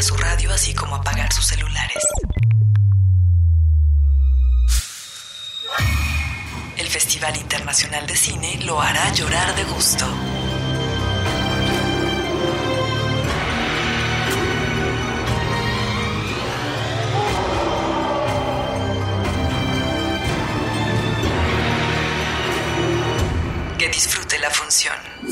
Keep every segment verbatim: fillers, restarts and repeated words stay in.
su radio, así como apagar sus celulares. El Festival Internacional de Cine lo hará llorar de gusto. Que disfrute la función.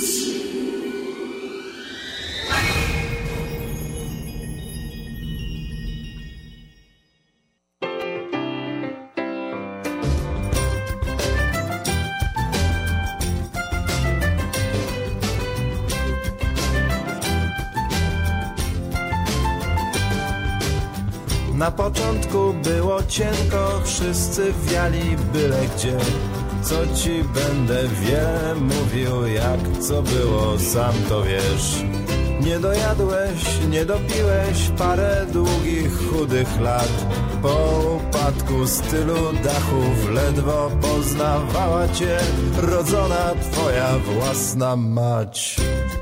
Na początku było cienko, wszyscy wiali byle gdzie. Co ci będę wiele mówił, jak co było, sam to wiesz. Nie dojadłeś, nie dopiłeś parę długich, chudych lat. Po upadku stylu dachów ledwo poznawała cię rodzona twoja własna mać.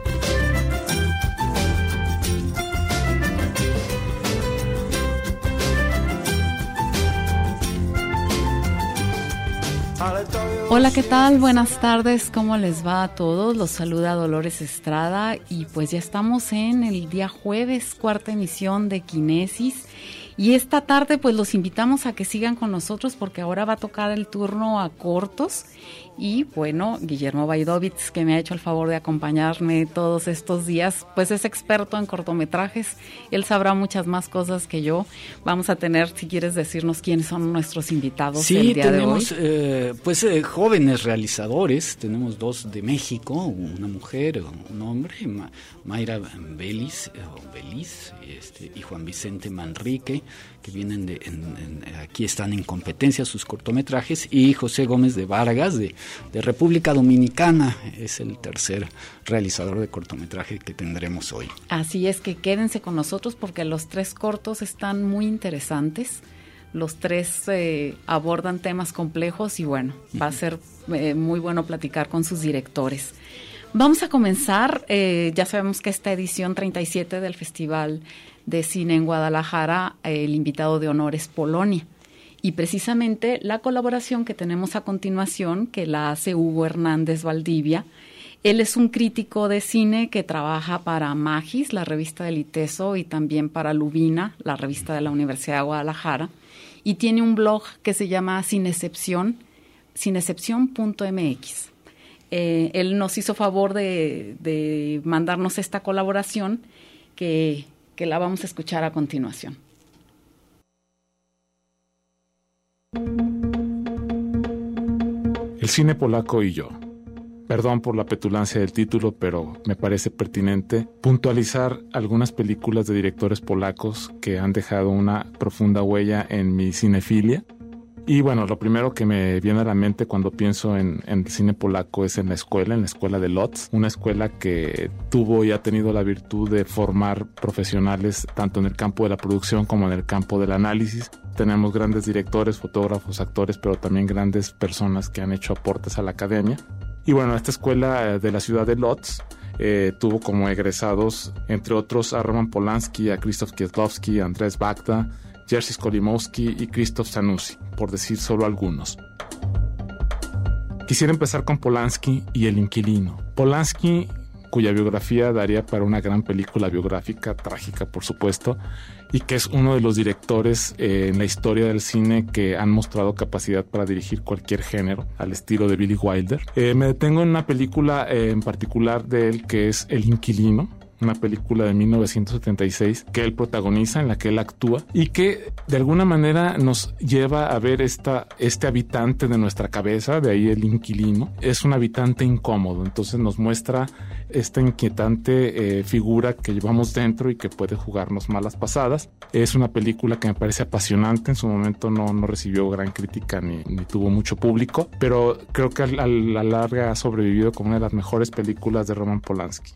Hola, ¿qué tal? Buenas tardes, ¿cómo les va a todos? Los saluda Dolores Estrada y pues ya estamos en el día jueves, cuarta emisión de Kinesis. Y esta tarde pues los invitamos a que sigan con nosotros porque ahora va a tocar el turno a cortos. Y bueno, Guillermo Vaidovitz, que me ha hecho el favor de acompañarme todos estos días, pues es experto en cortometrajes. Él sabrá muchas más cosas que yo. Vamos a tener, si quieres decirnos quiénes son nuestros invitados sí, el día tenemos, de hoy. Eh, pues eh, jóvenes realizadores. Tenemos dos de México, una mujer, un hombre, Ma- Mayra Belis, o Belis este, y Juan Vicente Manrique, que vienen de, en, en, aquí están en competencia sus cortometrajes, y José Gómez de Vargas, de, de República Dominicana, es el tercer realizador de cortometraje que tendremos hoy. Así es que quédense con nosotros porque los tres cortos están muy interesantes. Los tres eh, abordan temas complejos y bueno, va a ser eh, muy bueno platicar con sus directores. Vamos a comenzar, eh, ya sabemos que esta edición treinta y siete del Festival de Cine en Guadalajara, eh, el invitado de honor es Polonia. Y precisamente la colaboración que tenemos a continuación, que la hace Hugo Hernández Valdivia. Él es un crítico de cine que trabaja para Magis, la revista del ITESO, y también para Lubina, la revista de la Universidad de Guadalajara. Y tiene un blog que se llama Cinecepción, cinecepción punto m x. Eh, él nos hizo favor de, de mandarnos esta colaboración que, que la vamos a escuchar a continuación. El cine polaco y yo. Perdón por la petulancia del título, pero me parece pertinente puntualizar algunas películas de directores polacos que han dejado una profunda huella en mi cinefilia. Y bueno, lo primero que me viene a la mente cuando pienso en, en el cine polaco es en la escuela, en la escuela de Lodz, una escuela que tuvo y ha tenido la virtud de formar profesionales tanto en el campo de la producción como en el campo del análisis. Tenemos grandes directores, fotógrafos, actores, pero también grandes personas que han hecho aportes a la academia. Y bueno, esta escuela de la ciudad de Lodz eh, tuvo como egresados, entre otros, a Roman Polanski, a Krzysztof Kieslowski, a Andrzej Wajda, Jerzy Skolimowski y Krzysztof Zanussi, por decir solo algunos. Quisiera empezar con Polanski y El Inquilino. Polanski, cuya biografía daría para una gran película biográfica, trágica por supuesto, y que es uno de los directores eh, en la historia del cine que han mostrado capacidad para dirigir cualquier género, al estilo de Billy Wilder. Eh, me detengo en una película eh, en particular de él que es El Inquilino, una película de mil novecientos setenta y seis que él protagoniza, en la que él actúa y que de alguna manera nos lleva a ver esta, este habitante de nuestra cabeza, de ahí el inquilino. Es un habitante incómodo, entonces nos muestra esta inquietante eh, figura que llevamos dentro y que puede jugarnos malas pasadas. Es una película que me parece apasionante, en su momento no, no recibió gran crítica ni, ni tuvo mucho público, pero creo que a la larga ha sobrevivido como una de las mejores películas de Roman Polanski.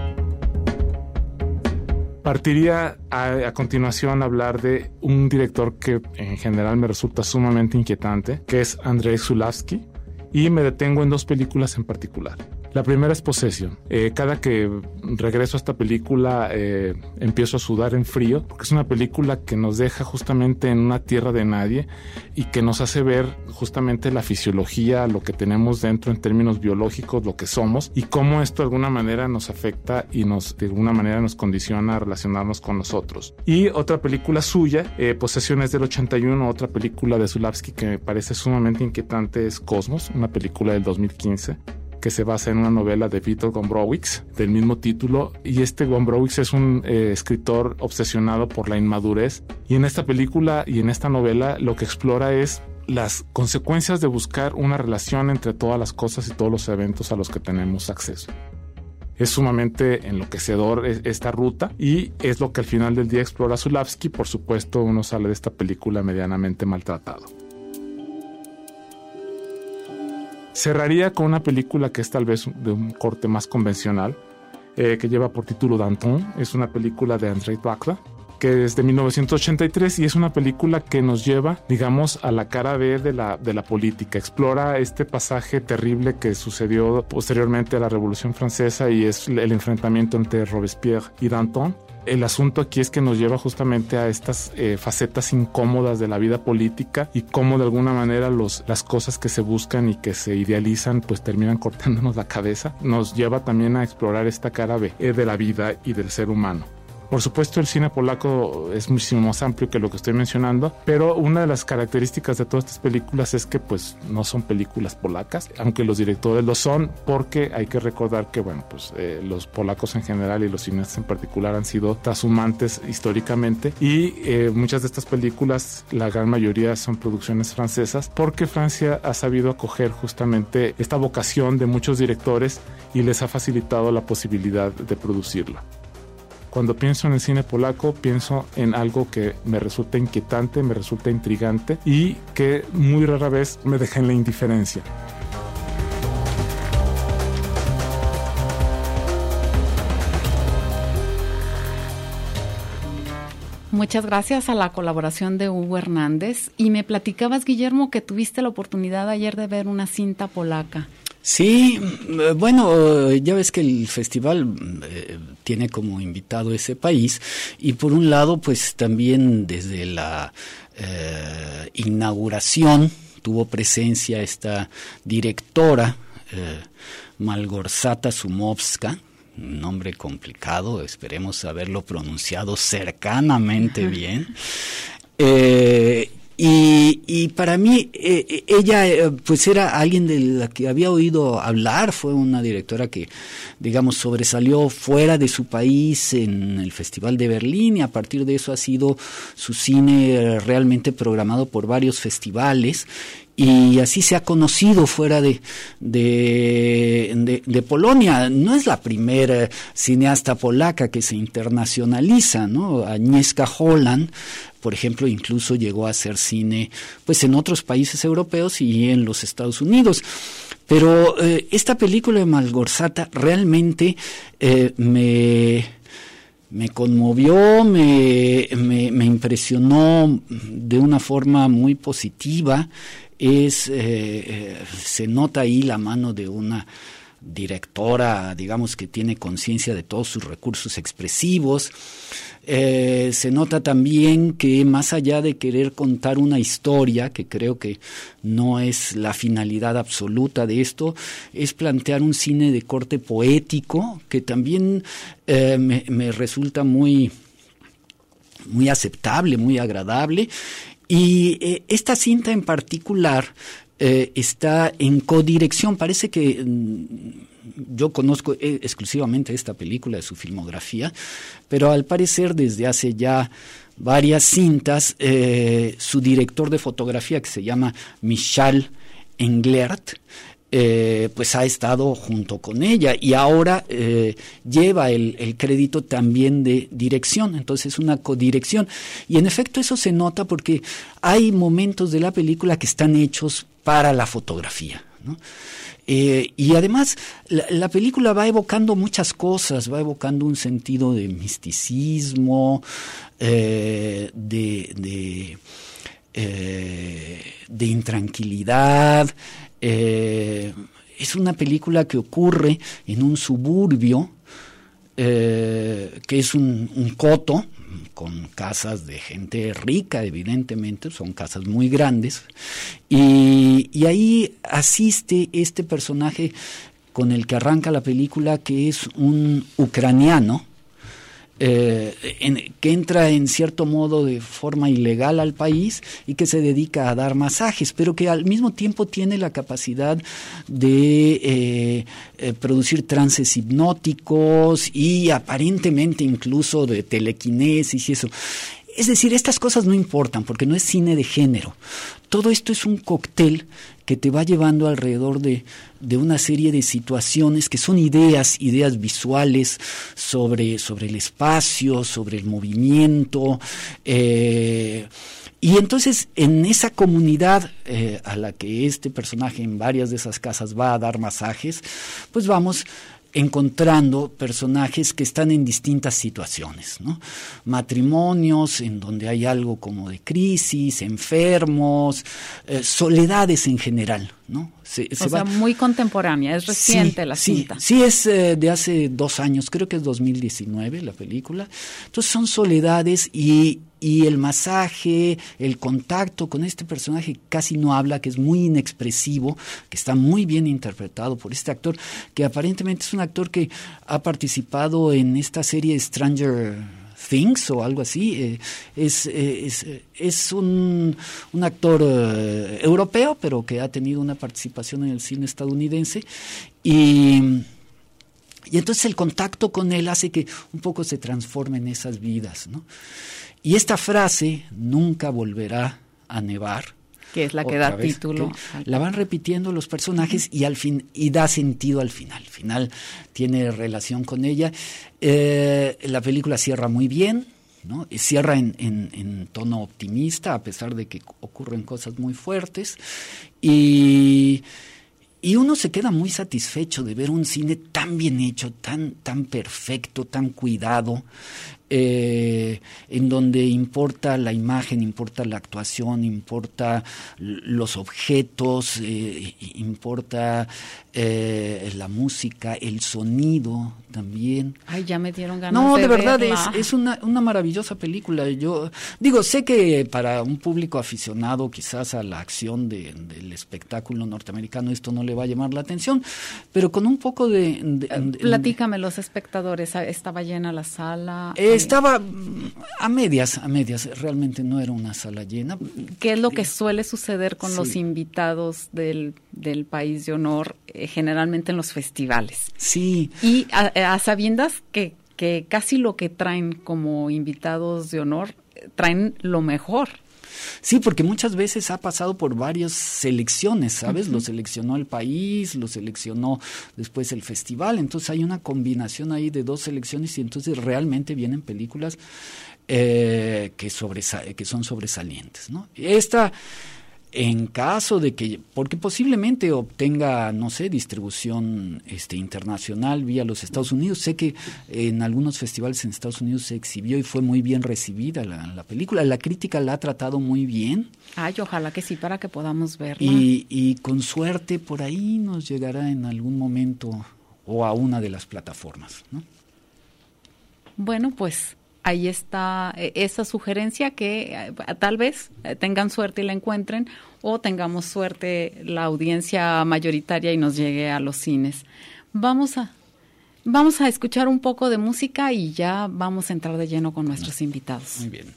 Partiría a, a continuación a hablar de un director que en general me resulta sumamente inquietante, que es Andrzej Zulawski, y me detengo en dos películas en particular. La primera es Possession. Eh, cada que regreso a esta película eh, empiezo a sudar en frío, porque es una película que nos deja justamente en una tierra de nadie y que nos hace ver justamente la fisiología, lo que tenemos dentro en términos biológicos, lo que somos, y cómo esto de alguna manera nos afecta y nos de alguna manera nos condiciona a relacionarnos con nosotros. Y otra película suya, eh, Possession es del ochenta y uno, otra película de Zulawski que me parece sumamente inquietante es Cosmos, una película del dos mil quince, que se basa en una novela de Viktor Gombrowicz del mismo título, y este Gombrowicz es un eh, escritor obsesionado por la inmadurez, y en esta película y en esta novela lo que explora es las consecuencias de buscar una relación entre todas las cosas y todos los eventos a los que tenemos acceso. Es sumamente enloquecedor esta ruta y es lo que al final del día explora Zulawski. Por supuesto, uno sale de esta película medianamente maltratado. Cerraría con una película que es tal vez de un corte más convencional, eh, que lleva por título Danton. Es una película de Andrzej Wajda, que es de mil novecientos ochenta y tres y es una película que nos lleva, digamos, a la cara B de la, de la política. Explora este pasaje terrible que sucedió posteriormente a la Revolución Francesa y es el enfrentamiento entre Robespierre y Danton. El asunto aquí es que nos lleva justamente a estas eh, facetas incómodas de la vida política y cómo de alguna manera los, las cosas que se buscan y que se idealizan pues terminan cortándonos la cabeza. Nos lleva también a explorar esta cara B eh, de la vida y del ser humano. Por supuesto, el cine polaco es muchísimo más amplio que lo que estoy mencionando, pero una de las características de todas estas películas es que pues no son películas polacas, aunque los directores lo son, porque hay que recordar que bueno, pues eh, los polacos en general y los cineastas en particular han sido trashumantes históricamente y eh, muchas de estas películas, la gran mayoría son producciones francesas, porque Francia ha sabido acoger justamente esta vocación de muchos directores y les ha facilitado la posibilidad de producirla. Cuando pienso en el cine polaco, pienso en algo que me resulta inquietante, me resulta intrigante y que muy rara vez me deja en la indiferencia. Muchas gracias a la colaboración de Hugo Hernández. Y me platicabas, Guillermo, que tuviste la oportunidad ayer de ver una cinta polaca. Sí, bueno, ya ves que el festival eh, tiene como invitado ese país y por un lado pues también desde la eh, inauguración tuvo presencia esta directora eh, Malgorzata Szumowska, un nombre complicado, esperemos haberlo pronunciado cercanamente bien. Eh, Y, y para mí, eh, ella eh, pues era alguien de la que había oído hablar, fue una directora que, digamos, sobresalió fuera de su país en el Festival de Berlín y a partir de eso ha sido su cine realmente programado por varios festivales. Y así se ha conocido fuera de, de, de, de Polonia. No es la primera cineasta polaca que se internacionaliza, ¿no? Agnieszka Holland, por ejemplo, incluso llegó a hacer cine pues en otros países europeos y en los Estados Unidos. Pero eh, esta película de Malgorzata realmente eh, me... me conmovió, me, me, me impresionó de una forma muy positiva. Es eh, se nota ahí la mano de una directora, digamos, que tiene conciencia de todos sus recursos expresivos. Eh, se nota también que más allá de querer contar una historia, que creo que no es la finalidad absoluta de esto, es plantear un cine de corte poético que también eh, me, me resulta muy, muy aceptable, muy agradable. Y eh, esta cinta en particular eh, está en codirección. Parece que mm, yo conozco eh, exclusivamente esta película de su filmografía, pero al parecer desde hace ya varias cintas, eh, su director de fotografía, que se llama Michal Englert, Eh, pues ha estado junto con ella y ahora eh, lleva el, el crédito también de dirección, entonces es una codirección y en efecto eso se nota porque hay momentos de la película que están hechos para la fotografía, ¿no? Eh, y además la, la película va evocando muchas cosas, va evocando un sentido de misticismo, eh, de, de, eh, de intranquilidad. Eh, es una película que ocurre en un suburbio, eh, que es un, un coto, con casas de gente rica, evidentemente, son casas muy grandes, y, y ahí asiste este personaje con el que arranca la película, que es un ucraniano, eh, en, que entra en cierto modo de forma ilegal al país y que se dedica a dar masajes, pero que al mismo tiempo tiene la capacidad de eh, eh, producir trances hipnóticos y aparentemente incluso de telequinesis y eso. Es decir, estas cosas no importan porque no es cine de género. Todo esto es un cóctel que te va llevando alrededor de, de una serie de situaciones que son ideas, ideas visuales sobre, sobre el espacio, sobre el movimiento. Eh, y entonces en esa comunidad eh, a la que este personaje en varias de esas casas va a dar masajes, pues vamos encontrando personajes que están en distintas situaciones, ¿no? Matrimonios en donde hay algo como de crisis, enfermos, eh, soledades en general, ¿no? Se, o se sea, va... muy contemporánea, es reciente sí, la sí, cinta. Sí, es eh, de hace dos años, creo que es dos mil diecinueve la película. Entonces son soledades y, y el masaje, el contacto con este personaje que casi no habla, que es muy inexpresivo, que está muy bien interpretado por este actor, que aparentemente es un actor que ha participado en esta serie Stranger Things o algo así. Eh, es, eh, es, es un, un actor eh, europeo, pero que ha tenido una participación en el cine estadounidense. Y, y entonces el contacto con él hace que un poco se transformen esas vidas, ¿no? Y esta frase, nunca volverá a nevar, que es la que da vez, título. Que la van repitiendo los personajes y al fin y da sentido al final. Al final tiene relación con ella. Eh, la película cierra muy bien, ¿no? Y cierra en, en, en tono optimista, a pesar de que ocurren cosas muy fuertes. Y, y uno se queda muy satisfecho de ver un cine tan bien hecho, tan, tan perfecto, tan cuidado. Eh, en donde importa la imagen, importa la actuación, importa los objetos, eh, importa eh, la música, el sonido también. Ay, ya me dieron ganas no, de de verdad verla. es, es una, una maravillosa película. Yo digo, sé que para un público aficionado quizás a la acción de, del espectáculo norteamericano esto no le va a llamar la atención, pero con un poco de... de, de Platícame, los espectadores, ¿estaba llena la sala? Eh, estaba a medias, a medias, realmente no era una sala llena. ¿Qué es lo que suele suceder con sí. los invitados del, del país de honor, eh, generalmente en los festivales? Sí. Y a, a sabiendas que, que casi lo que traen como invitados de honor, traen lo mejor. Sí, porque muchas veces ha pasado por varias selecciones, ¿sabes? Uh-huh. Lo seleccionó el país, lo seleccionó después el festival, entonces hay una combinación ahí de dos selecciones y entonces realmente vienen películas eh, que, sobresa- que son sobresalientes, ¿no? Esta, en caso de que, porque posiblemente obtenga, no sé, distribución este, internacional vía los Estados Unidos, sé que en algunos festivales en Estados Unidos se exhibió y fue muy bien recibida la, la película, la crítica la ha tratado muy bien. Ay, ojalá que sí, para que podamos verla. Y, y con suerte por ahí nos llegará en algún momento o a una de las plataformas, ¿no? Bueno, pues ahí está eh, esa sugerencia que eh, tal vez eh, tengan suerte y la encuentren o tengamos suerte la audiencia mayoritaria y nos llegue a los cines. Vamos a, vamos a escuchar un poco de música y ya vamos a entrar de lleno con nuestros invitados. Muy bien.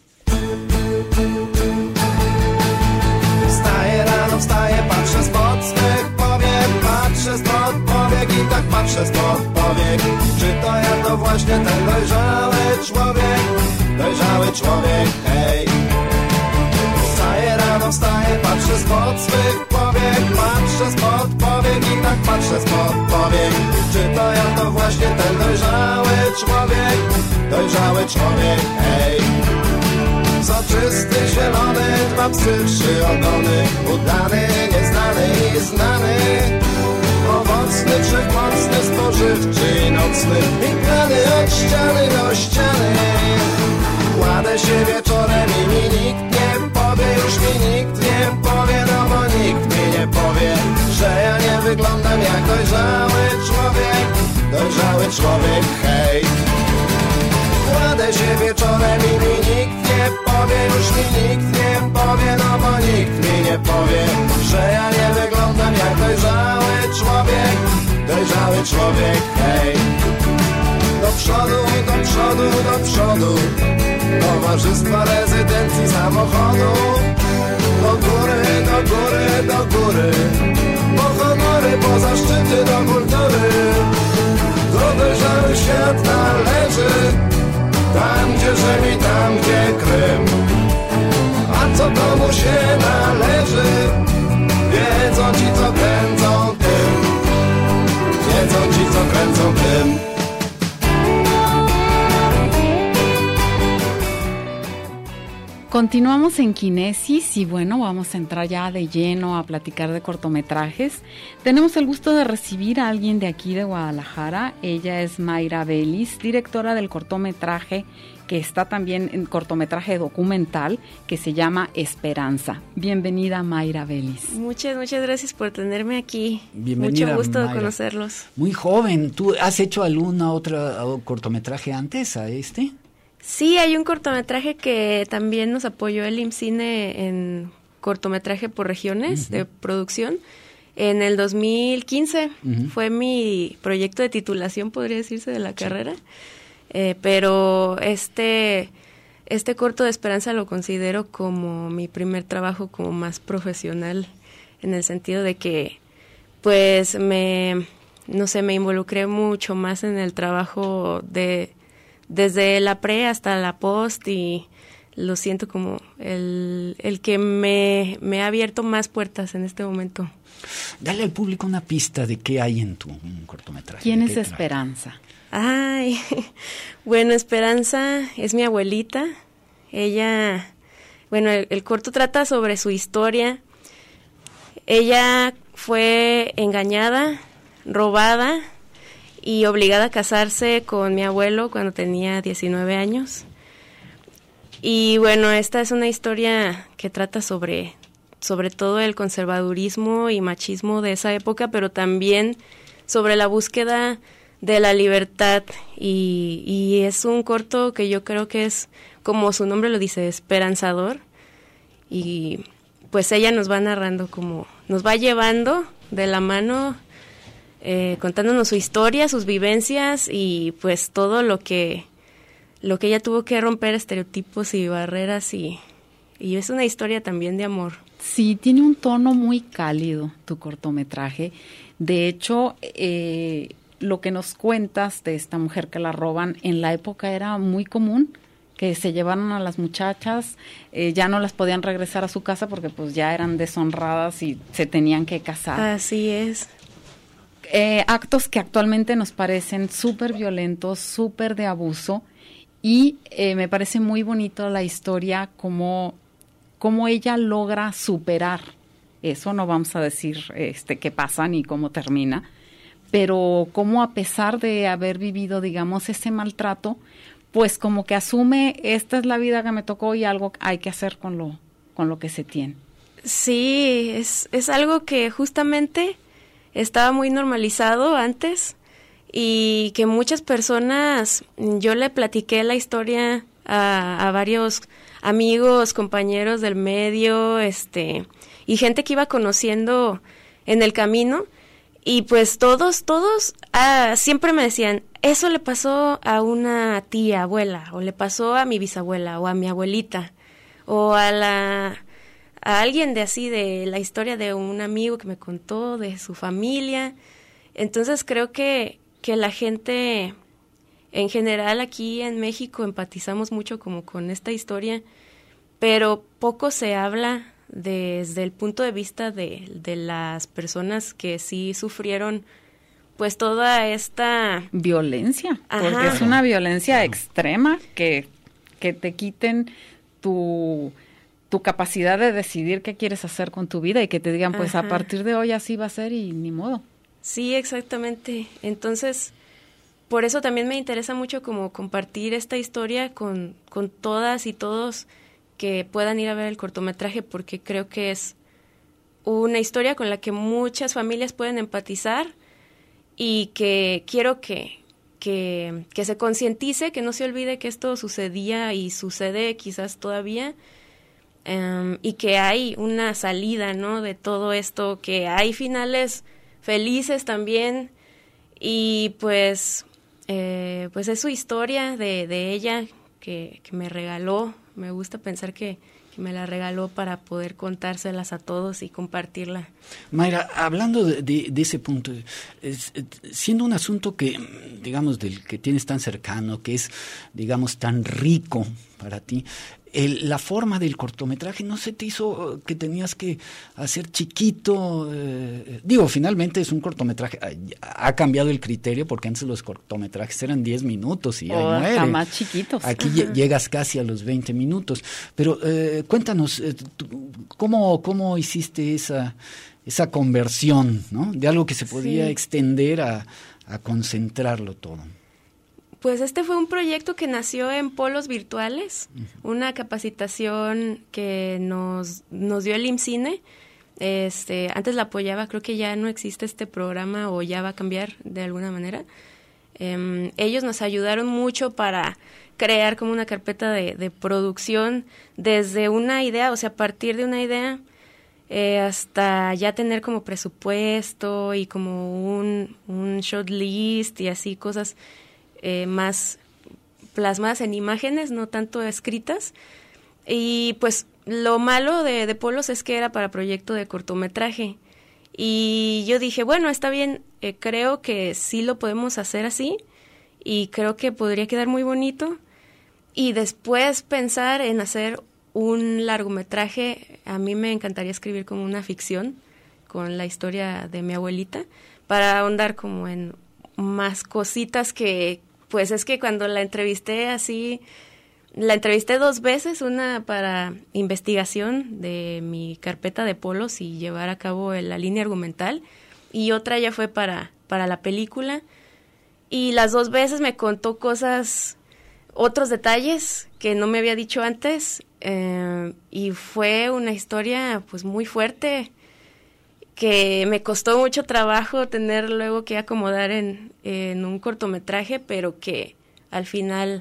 Wstaję rano, wstaję, patrzę spod swych powiek, patrzę spod powiek i tak patrzę spod powiek. Czy to ja to właśnie ten dojrzały człowiek, dojrzały człowiek, hej. Wstaję rano, wstaję, patrzę spod swych powiek, patrzę spod powiek i tak patrzę spod powiek. Czy to ja to właśnie ten dojrzały człowiek, dojrzały człowiek, hej. Soczysty, zielony, dwa psy, trzy ogony, udany, nieznany i znany. Owocny, wszechmocny, spożywczy i nocny, i grany od ściany do ściany. Kładę się wieczorem i mi nikt nie powie, już mi nikt nie powie, no bo nikt mi nie powie, że ja nie wyglądam jak dojrzały człowiek, hej. Kładę się wieczorem i mi nikt nie powie, już mi nikt nie powie, no bo nikt mi nie powie, że ja nie wyglądam jak dojrzały człowiek, dojrzały człowiek, hej. Do przodu, do przodu, do przodu, towarzystwa rezydencji samochodu. Do góry, do góry, do góry, po honory, po zaszczyty, do kultury. Do dojrzały świat należy, tam gdzie Rzym i tam gdzie Krym. A co komu się należy, wiedzą ci co kręcą tym, wiedzą ci co kręcą tym. Continuamos en Kinesis y bueno, vamos a entrar ya de lleno a platicar de cortometrajes. Tenemos el gusto de recibir a alguien de aquí de Guadalajara. Ella es Mayra Vélez, directora del cortometraje que está también en cortometraje documental que se llama Esperanza. Bienvenida, Mayra Vélez. Muchas, muchas gracias por tenerme aquí. Bienvenida, mucho gusto Mayra. De conocerlos. Muy joven. ¿Tú has hecho alguna otra cortometraje antes a este? Sí, hay un cortometraje que también nos apoyó el IMCINE en cortometraje por regiones uh-huh. de producción. En el dos mil quince uh-huh. fue mi proyecto de titulación, podría decirse, de la sí. carrera. Eh, pero este, este corto de Esperanza lo considero como mi primer trabajo como más profesional, en el sentido de que, pues, me, no sé, me involucré mucho más en el trabajo de... desde la pre hasta la post, y lo siento como el, el que me, me ha abierto más puertas en este momento. Dale al público una pista de qué hay en tu cortometraje. ¿Quién es Esperanza? Ay, bueno, Esperanza es mi abuelita. Ella, bueno, el, el corto trata sobre su historia. Ella fue engañada, robada y obligada a casarse con mi abuelo cuando tenía diecinueve años. Y bueno, esta es una historia que trata sobre, sobre todo el conservadurismo y machismo de esa época, pero también sobre la búsqueda de la libertad. Y, y es un corto que yo creo que es, como su nombre lo dice, esperanzador. Y pues ella nos va narrando, como nos va llevando de la mano, Eh, contándonos su historia, sus vivencias y pues todo lo que lo que ella tuvo que romper, estereotipos y barreras, y, y es una historia también de amor. Sí, tiene un tono muy cálido tu cortometraje. De hecho, eh, lo que nos cuentas de esta mujer que la roban, en la época era muy común que se llevaran a las muchachas, eh, ya no las podían regresar a su casa porque pues ya eran deshonradas y se tenían que casar. Así es. Eh, actos que actualmente nos parecen súper violentos, súper de abuso, y eh, me parece muy bonito la historia, como, como ella logra superar eso. No vamos a decir este, qué pasa ni cómo termina, pero cómo a pesar de haber vivido, digamos, ese maltrato, pues como que asume, esta es la vida que me tocó y algo hay que hacer con lo, con lo que se tiene. Sí, es, es algo que justamente estaba muy normalizado antes, y que muchas personas, yo le platiqué la historia a, a varios amigos, compañeros del medio, este, y gente que iba conociendo en el camino, y pues todos, todos ah, siempre me decían, eso le pasó a una tía, abuela, o le pasó a mi bisabuela, o a mi abuelita, o a la... a alguien de así, de la historia de un amigo que me contó, de su familia. Entonces creo que, que la gente en general aquí en México empatizamos mucho como con esta historia, pero poco se habla desde el punto de vista de, de las personas que sí sufrieron pues toda esta violencia. Ajá. Porque es una violencia extrema, que, que te quiten tu... tu capacidad de decidir qué quieres hacer con tu vida, y que te digan, pues Ajá. a partir de hoy así va a ser y ni modo. Sí, exactamente. Entonces, por eso también me interesa mucho como compartir esta historia con, con todas y todos que puedan ir a ver el cortometraje, porque creo que es una historia con la que muchas familias pueden empatizar, y que quiero que, que, que se concientice, que no se olvide que esto sucedía y sucede quizás todavía, um, y que hay una salida, ¿no?, de todo esto, que hay finales felices también, y pues, eh, pues es su historia de, de ella que, que me regaló. Me gusta pensar que, que me la regaló para poder contárselas a todos y compartirla. Mayra, hablando de, de, de ese punto, es, siendo un asunto que, digamos, del que tienes tan cercano, que es, digamos, tan rico para ti, el, la forma del cortometraje, ¿no se te hizo que tenías que hacer chiquito? Eh, digo, finalmente es un cortometraje, ha, ha cambiado el criterio, porque antes los cortometrajes eran diez minutos y o ahí muere. hasta más chiquitos. Aquí llegas casi a los veinte minutos. Pero eh, cuéntanos, eh, tú, ¿cómo, cómo hiciste esa, esa conversión, ¿no?, de algo que se podía sí. extender a, a concentrarlo todo? Pues este fue un proyecto que nació en Polos Virtuales, uh-huh. una capacitación que nos, nos dio el IMCINE. Este, antes la apoyaba, creo que ya no existe este programa o ya va a cambiar de alguna manera. Um, ellos nos ayudaron mucho para crear como una carpeta de, de producción desde una idea, o sea, a partir de una idea eh, hasta ya tener como presupuesto y como un, un short list y así cosas Eh, más plasmadas en imágenes, no tanto escritas. Y pues lo malo de, de Polos es que era para proyecto de cortometraje. Y yo dije, bueno, está bien, eh, creo que sí lo podemos hacer así y creo que podría quedar muy bonito. Y después pensar en hacer un largometraje. A mí me encantaría escribir como una ficción con la historia de mi abuelita para ahondar como en más cositas que, pues es que cuando la entrevisté así, la entrevisté dos veces, una para investigación de mi carpeta de Polos y llevar a cabo la línea argumental, y otra ya fue para, para la película, y las dos veces me contó cosas, otros detalles que no me había dicho antes, eh, y fue una historia pues muy fuerte, que me costó mucho trabajo tener luego que acomodar en, en un cortometraje, pero que al final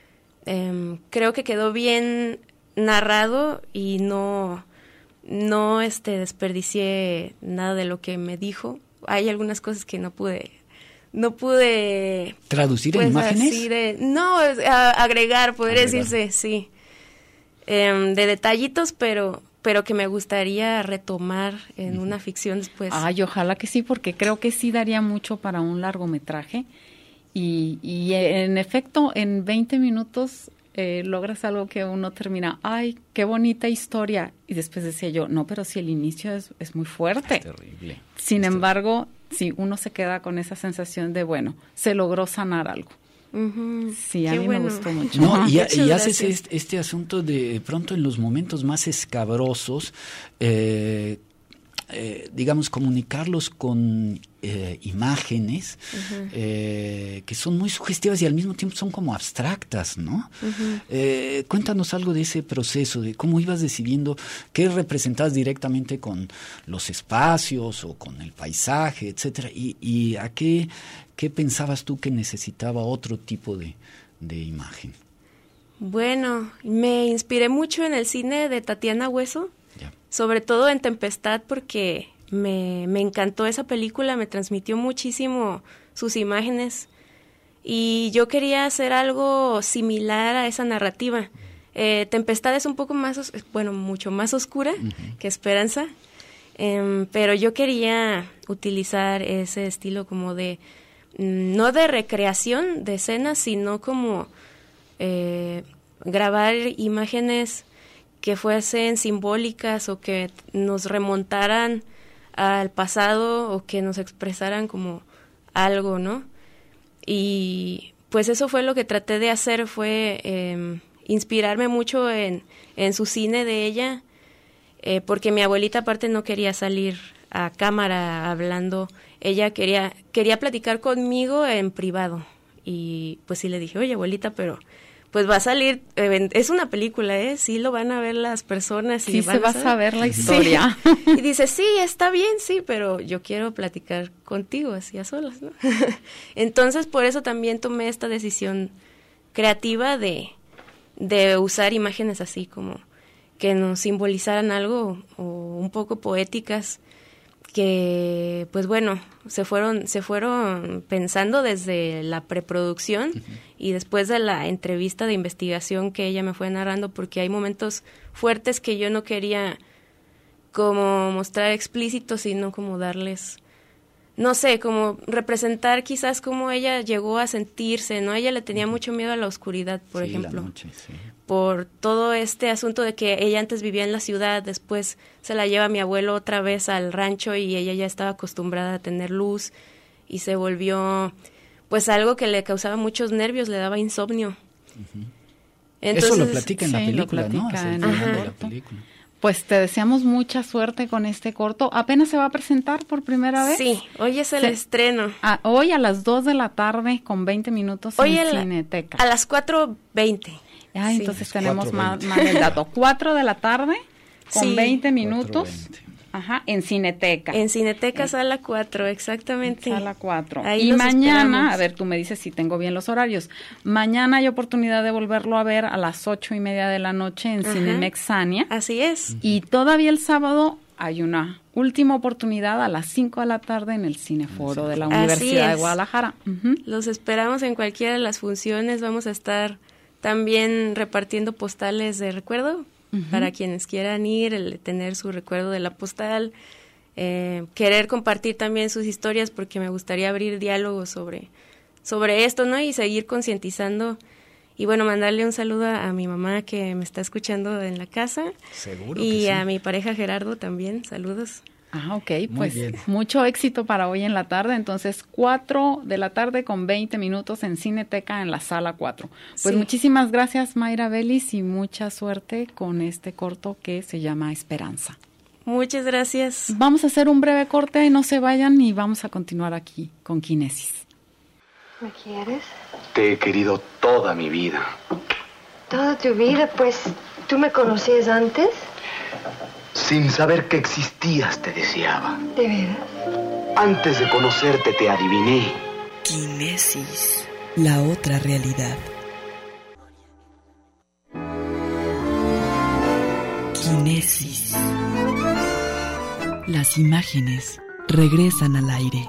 eh, creo que quedó bien narrado y no, no este, desperdicié nada de lo que me dijo. Hay algunas cosas que no pude, no pude traducir pues, en imágenes. Así de, no, a, agregar, podría agregar. decirse, sí, eh, de detallitos, pero pero que me gustaría retomar en una ficción después. Ay, ojalá que sí, porque creo que sí daría mucho para un largometraje. Y, y en efecto, en veinte minutos eh, logras algo que uno termina, ay, qué bonita historia. Y después decía yo, no, pero si el inicio es, es muy fuerte. Es terrible. Sin es embargo, sí, uno se queda con esa sensación de, bueno, se logró sanar algo. Uh-huh. Sí, a Qué mí bueno. me gustó mucho. No, y, y haces gracias. este, este asunto de pronto en los momentos más escabrosos, eh, eh, digamos, comunicarlos con eh, imágenes uh-huh. eh, que son muy sugestivas y al mismo tiempo son como abstractas, ¿no? Uh-huh. Eh, cuéntanos algo de ese proceso, de cómo ibas decidiendo qué representabas directamente con los espacios o con el paisaje, etcétera, y, y a qué... ¿Qué pensabas tú que necesitaba otro tipo de, de imagen? Bueno, me inspiré mucho en el cine de Tatiana Hueso, ya. sobre todo en Tempestad, porque me, me encantó esa película, me transmitió muchísimo sus imágenes y yo quería hacer algo similar a esa narrativa. Eh, Tempestad es un poco más, bueno, mucho más oscura uh-huh. que Esperanza, eh, pero yo quería utilizar ese estilo como de no de recreación de escenas, sino como eh, grabar imágenes que fuesen simbólicas o que nos remontaran al pasado o que nos expresaran como algo, ¿no? Y pues eso fue lo que traté de hacer, fue eh, inspirarme mucho en, en su cine de ella, eh, porque mi abuelita aparte no quería salir a cámara hablando, ella quería quería platicar conmigo en privado y pues sí le dije, oye abuelita, pero pues va a salir, eh, es una película, ¿eh? Sí lo van a ver las personas. Y sí van se va a saber, saber la historia. Sí. Y dice, sí, está bien, sí, pero yo quiero platicar contigo así a solas, ¿no? Entonces, por eso también tomé esta decisión creativa de, de usar imágenes así como que nos simbolizaran algo o un poco poéticas, que pues bueno, se fueron se fueron pensando desde la preproducción uh-huh. y después de la entrevista de investigación que ella me fue narrando, porque hay momentos fuertes que yo no quería como mostrar explícitos, sino como darles, no sé, como representar quizás cómo ella llegó a sentirse, ¿no? Ella le tenía mucho miedo a la oscuridad, por sí, ejemplo. La noche, sí. Por todo este asunto de que ella antes vivía en la ciudad, después se la lleva mi abuelo otra vez al rancho y ella ya estaba acostumbrada a tener luz y se volvió pues algo que le causaba muchos nervios, le daba insomnio. Uh-huh. Entonces, eso lo platica en sí, la película, lo platica ¿no? en la película. Pues te deseamos mucha suerte con este corto. ¿Apenas se va a presentar por primera vez? Sí, hoy es el se, estreno. A, hoy a las dos de la tarde con veinte minutos hoy en el, Cineteca. A las cuatro veinte. Ah, sí. entonces tenemos más, más el dato. cuatro de la tarde con sí. veinte minutos. Ajá, en Cineteca. En Cineteca, sala cuatro, exactamente. Sala cuatro. Ahí y mañana, esperamos. A ver, tú me dices si tengo bien los horarios. Mañana hay oportunidad de volverlo a ver a las ocho y media de la noche en Ajá. Cinemex Sania. Así es. Y todavía el sábado hay una última oportunidad a las cinco de la tarde en el Cineforo de la Universidad de Guadalajara. Uh-huh. Los esperamos en cualquiera de las funciones. Vamos a estar también repartiendo postales de recuerdo. Uh-huh. Para quienes quieran ir, el tener su recuerdo de la postal, eh, querer compartir también sus historias, porque me gustaría abrir diálogos sobre, sobre esto, ¿no? Y seguir concientizando. Y bueno, mandarle un saludo a, a mi mamá que me está escuchando en la casa. Seguro y que sí. a mi pareja Gerardo también, saludos. Ah, ok, Muy pues bien. Mucho éxito para hoy en la tarde. Entonces, cuatro de la tarde con veinte minutos en Cineteca en la sala cuatro. Pues sí. Muchísimas gracias, Mayra Vélez, y mucha suerte con este corto que se llama Esperanza. Muchas gracias. Vamos a hacer un breve corte, no se vayan, y vamos a continuar aquí con Kinesis. ¿Me quieres? Te he querido toda mi vida. ¿Toda tu vida? Pues, ¿tú me conocías antes? Sin saber que existías, te deseaba. ¿De veras? Antes de conocerte, te adiviné. Kinesis, la otra realidad. Kinesis. Las imágenes regresan al aire.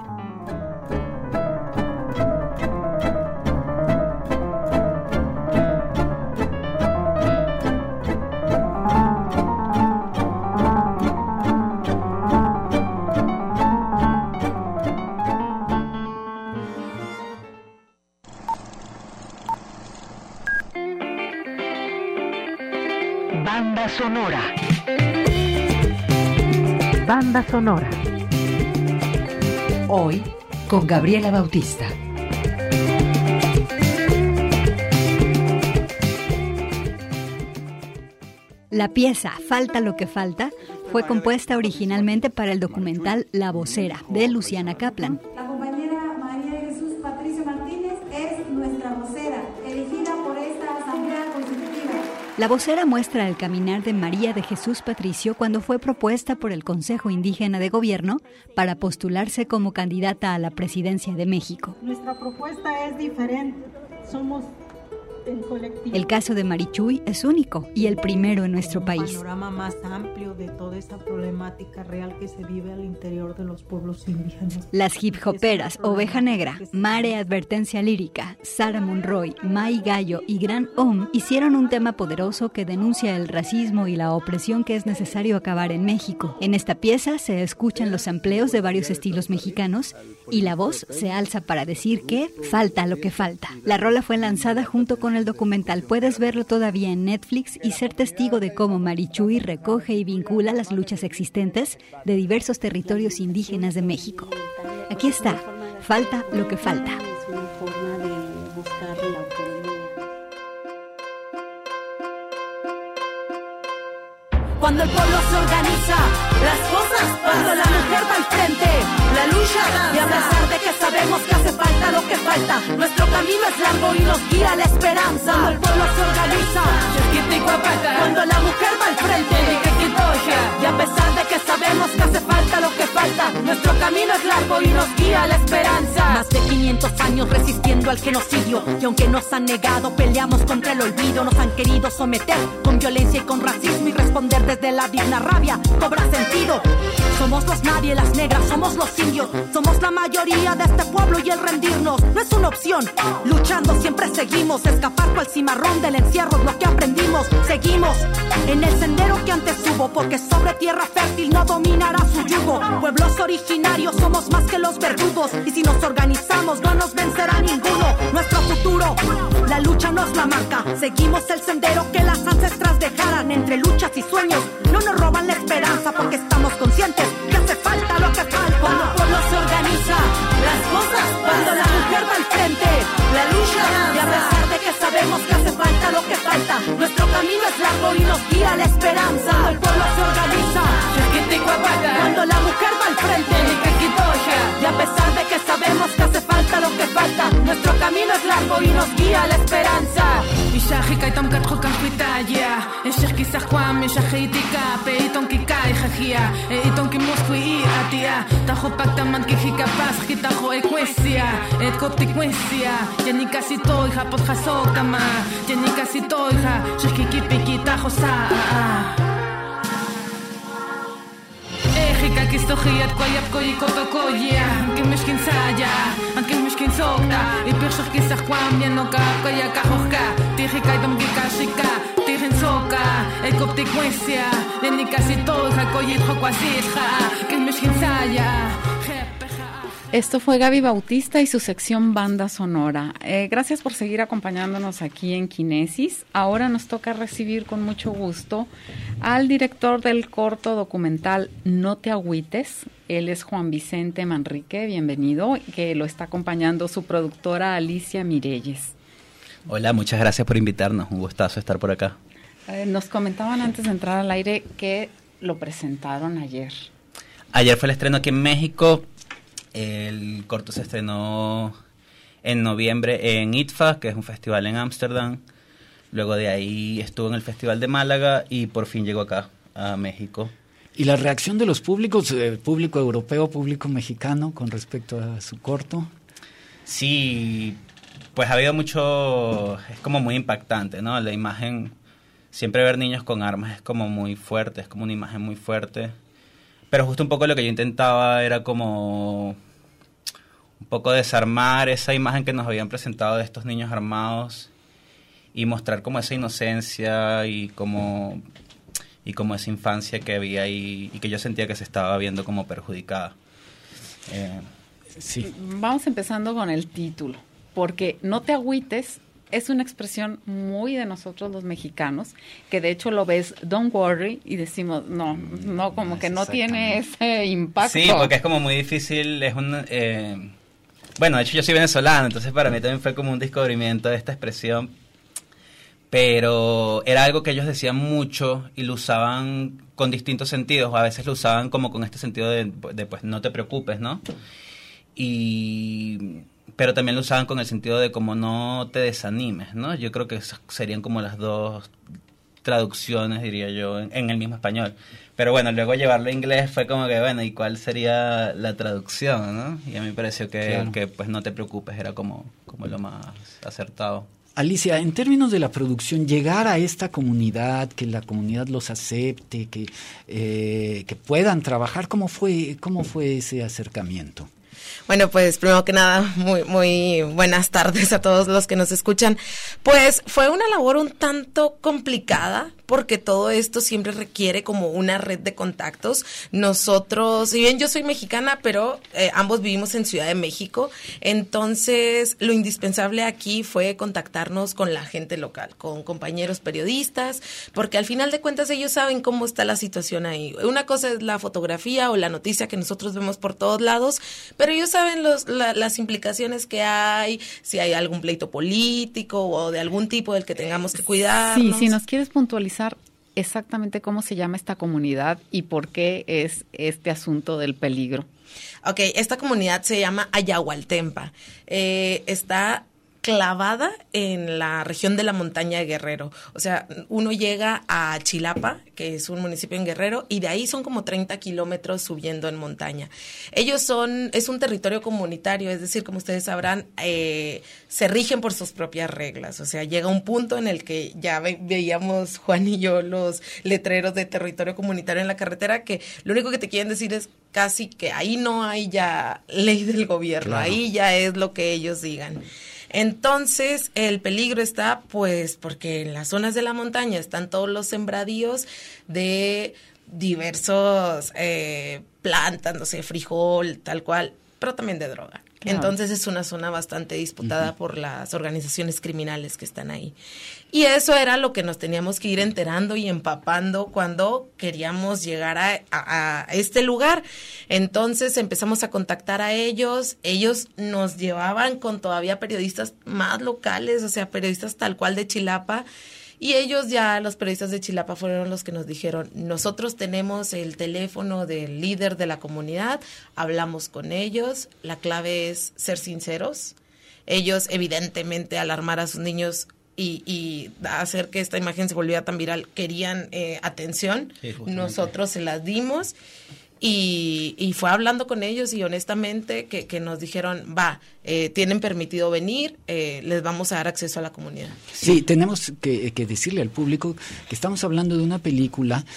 Banda sonora. Banda sonora. Hoy con Gabriela Bautista. La pieza Falta lo que falta fue compuesta originalmente para el documental La Vocera de Luciana Kaplan. La compañera María de Jesús Patricio Martínez es nuestra vocera, elegida por esta Asamblea Constitutiva. La Vocera muestra el caminar de María de Jesús Patricio cuando fue propuesta por el Consejo Indígena de Gobierno para postularse como candidata a la presidencia de México. Nuestra propuesta es diferente. Somos el colectivo. El caso de Marichuy es único y el primero en nuestro país. Un panorama más amplio de toda esa problemática real que se vive al interior de los pueblos indígenas. Las hip hoperas Oveja Negra, Mare Advertencia Lírica, Sara Monroy, Mai Gallo y Gran Om hicieron un tema poderoso que denuncia el racismo y la opresión que es necesario acabar en México. En esta pieza se escuchan los sampleos de varios estilos mexicanos y la voz se alza para decir que falta lo que falta. La rola fue lanzada junto con el documental. Puedes verlo todavía en Netflix y ser testigo de cómo Marichuy recoge y vincula las luchas existentes de diversos territorios indígenas de México. Aquí está, falta lo que falta. Es una forma de buscar la autonomía. Cuando el pueblo se organiza, las cosas pasan. Cuando la mujer va al frente, la lucha avanza. Y a pesar de que sabemos que hace falta lo que falta, nuestro camino es largo y nos guía la esperanza. Cuando el pueblo se organiza, cuando la mujer va al frente, y a pesar de que sabemos que hace falta lo que falta, nuestro camino es largo y nos guía la esperanza. Más de quinientos años resistiendo al genocidio, y aunque nos han negado, peleamos contra el olvido. Nos han querido someter con violencia y con racismo, y responder desde la digna rabia cobra sentido. Somos los nadie, las negras, somos los indios, somos la mayoría de este pueblo, y el rendirnos no es una opción. Luchando siempre seguimos, escapar cual cimarrón del encierro es lo que aprendimos. Seguimos en el sendero que antes hubo, porque sobre tierra fértil no dominará su yugo. Pueblos originarios somos más que los verdugos, y si nos organizamos no nos vencerá ninguno. Nuestro futuro, la lucha nos la marca. Seguimos el sendero que las ancestras dejaran. Entre luchas y sueños no nos roban la esperanza, porque estamos conscientes que hace falta lo que falta. Cuando el pueblo se organiza, las cosas pasan. Cuando la mujer va al frente, la lucha avanza. Y a pesar de que sabemos que hace falta lo que falta, nuestro camino es largo y nos guía la esperanza. Cuando el pueblo se organiza, cuando la mujer va al frente, y a pesar de que sabemos que hace falta lo que falta, nuestro camino es largo y nos guía la esperanza. Ishahika itom katrukan pitaya, eshirkisah kwam eshahitika, peiton kikai jajia, eiton kimuskui atia, tajo pactaman kijikapaz, kitajo equesia, et coptiquesia, yani casi toija podjasokama, yani casi toija, shikikipiki tajo sa. Ejika kistojiat koyap koyikoto koya, aunque mishkin saya, aunque mishkin sokta, y pirshok kisah kwam yanoka koya kajoka, tijika idom kikashika, tijen soka, el coptiquesia, yani casi toija koyit jokwasija, que mishkin saya. Esto fue Gaby Bautista y su sección Banda Sonora. Eh, gracias por seguir acompañándonos aquí en Kinesis. Ahora nos toca recibir con mucho gusto al director del corto documental No te agüites. Él es Juan Vicente Manrique, bienvenido, que lo está acompañando su productora Alicia Mirelles. Hola, muchas gracias por invitarnos, un gustazo estar por acá. Eh, nos comentaban antes de entrar al aire que lo presentaron ayer. Ayer fue el estreno aquí en México. El corto se estrenó en noviembre en I T F A, que es un festival en Ámsterdam. Luego de ahí estuvo en el Festival de Málaga y por fin llegó acá, a México. ¿Y la reacción de los públicos, eh, público europeo, público mexicano, con respecto a su corto? Sí, pues ha habido mucho, es como muy impactante, ¿no? La imagen, siempre ver niños con armas es como muy fuerte, es como una imagen muy fuerte. Pero justo un poco lo que yo intentaba era como un poco desarmar esa imagen que nos habían presentado de estos niños armados y mostrar como esa inocencia y como, y como esa infancia que había ahí y que yo sentía que se estaba viendo como perjudicada. Eh, sí. Vamos empezando con el título, porque No te agüites es una expresión muy de nosotros los mexicanos, que de hecho lo ves, don't worry, y decimos, no, no, como que no tiene ese impacto. Sí, porque es como muy difícil, es un... Eh, bueno, de hecho yo soy venezolano, entonces para mí también fue como un descubrimiento de esta expresión, pero era algo que ellos decían mucho y lo usaban con distintos sentidos, o a veces lo usaban como con este sentido de, de pues, no te preocupes, ¿no? Y... pero también lo usaban con el sentido de como no te desanimes, ¿no? Yo creo que esas serían como las dos traducciones, diría yo, en, en el mismo español. Pero bueno, luego llevarlo a inglés fue como que, bueno, ¿y cuál sería la traducción, no? Y a mí me pareció que, claro, que pues no te preocupes era como, como lo más acertado. Alicia, en términos de la producción, llegar a esta comunidad, que la comunidad los acepte, que, eh, que puedan trabajar, ¿cómo fue, cómo fue ese acercamiento? Bueno, pues primero que nada, muy muy buenas tardes a todos los que nos escuchan. Pues fue una labor un tanto complicada porque todo esto siempre requiere como una red de contactos. Nosotros, si bien yo soy mexicana, pero eh, ambos vivimos en Ciudad de México, entonces lo indispensable aquí fue contactarnos con la gente local, con compañeros periodistas, porque al final de cuentas ellos saben cómo está la situación ahí. Una cosa es la fotografía o la noticia que nosotros vemos por todos lados, pero ellos saben los, la, las implicaciones que hay, si hay algún pleito político o de algún tipo del que tengamos que cuidarnos. Sí, si nos quieres puntualizar, exactamente cómo se llama esta comunidad y por qué es este asunto del peligro. Ok, esta comunidad se llama Ayahualtempa. Eh, está clavada en la región de la montaña de Guerrero. O sea, uno llega a Chilapa, que es un municipio en Guerrero, y de ahí son como treinta kilómetros subiendo en montaña. Ellos son, es un territorio comunitario, es decir, como ustedes sabrán, eh, se rigen por sus propias reglas. O sea, llega un punto en el que ya ve, veíamos Juan y yo los letreros de territorio comunitario en la carretera, que lo único que te quieren decir es casi que ahí no hay ya ley del gobierno, claro. Ahí ya es lo que ellos digan. Entonces, el peligro está, pues, porque en las zonas de la montaña están todos los sembradíos de diversos eh, plantas, no sé, frijol, tal cual, pero también de droga. Claro. Entonces, es una zona bastante disputada uh-huh. por las organizaciones criminales que están ahí. Y eso era lo que nos teníamos que ir enterando y empapando cuando queríamos llegar a, a, a este lugar. Entonces empezamos a contactar a ellos, ellos nos llevaban con todavía periodistas más locales, o sea, periodistas tal cual de Chilapa, y ellos ya, los periodistas de Chilapa, fueron los que nos dijeron, nosotros tenemos el teléfono del líder de la comunidad, hablamos con ellos, la clave es ser sinceros. Ellos, evidentemente, al armar a sus niños y, y hacer que esta imagen se volviera tan viral, querían eh, atención, sí, nosotros se las dimos. Y, y fue hablando con ellos y honestamente que, que nos dijeron, va, eh, tienen permitido venir, eh, les vamos a dar acceso a la comunidad. Sí, tenemos que, que decirle al público que estamos hablando de una película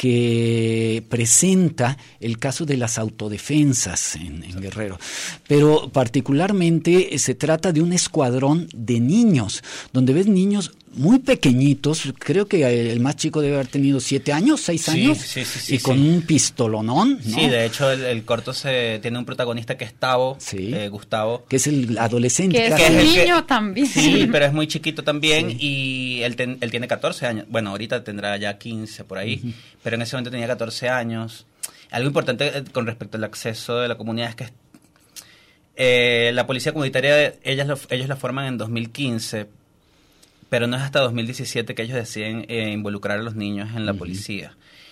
que presenta el caso de las autodefensas en, en Guerrero, pero particularmente eh, se trata de un escuadrón de niños, donde ves niños muy pequeñitos, creo que el más chico debe haber tenido siete años, seis años, sí, sí, sí, y sí, con sí. un pistolonón, ¿no? Sí, de hecho el, el corto se tiene un protagonista que es Tavo, sí. eh, Gustavo. Que es el adolescente. Que es que un es niño que, también. Sí, pero es muy chiquito también sí. y él, ten, él tiene catorce años, bueno, ahorita tendrá ya quince por ahí, uh-huh. pero en ese momento tenía catorce años. Algo importante con respecto al acceso de la comunidad es que eh, la policía comunitaria, ellas lo, ellos la forman en dos mil quince, pero no es hasta dos mil diecisiete que ellos deciden eh, involucrar a los niños en la uh-huh. policía.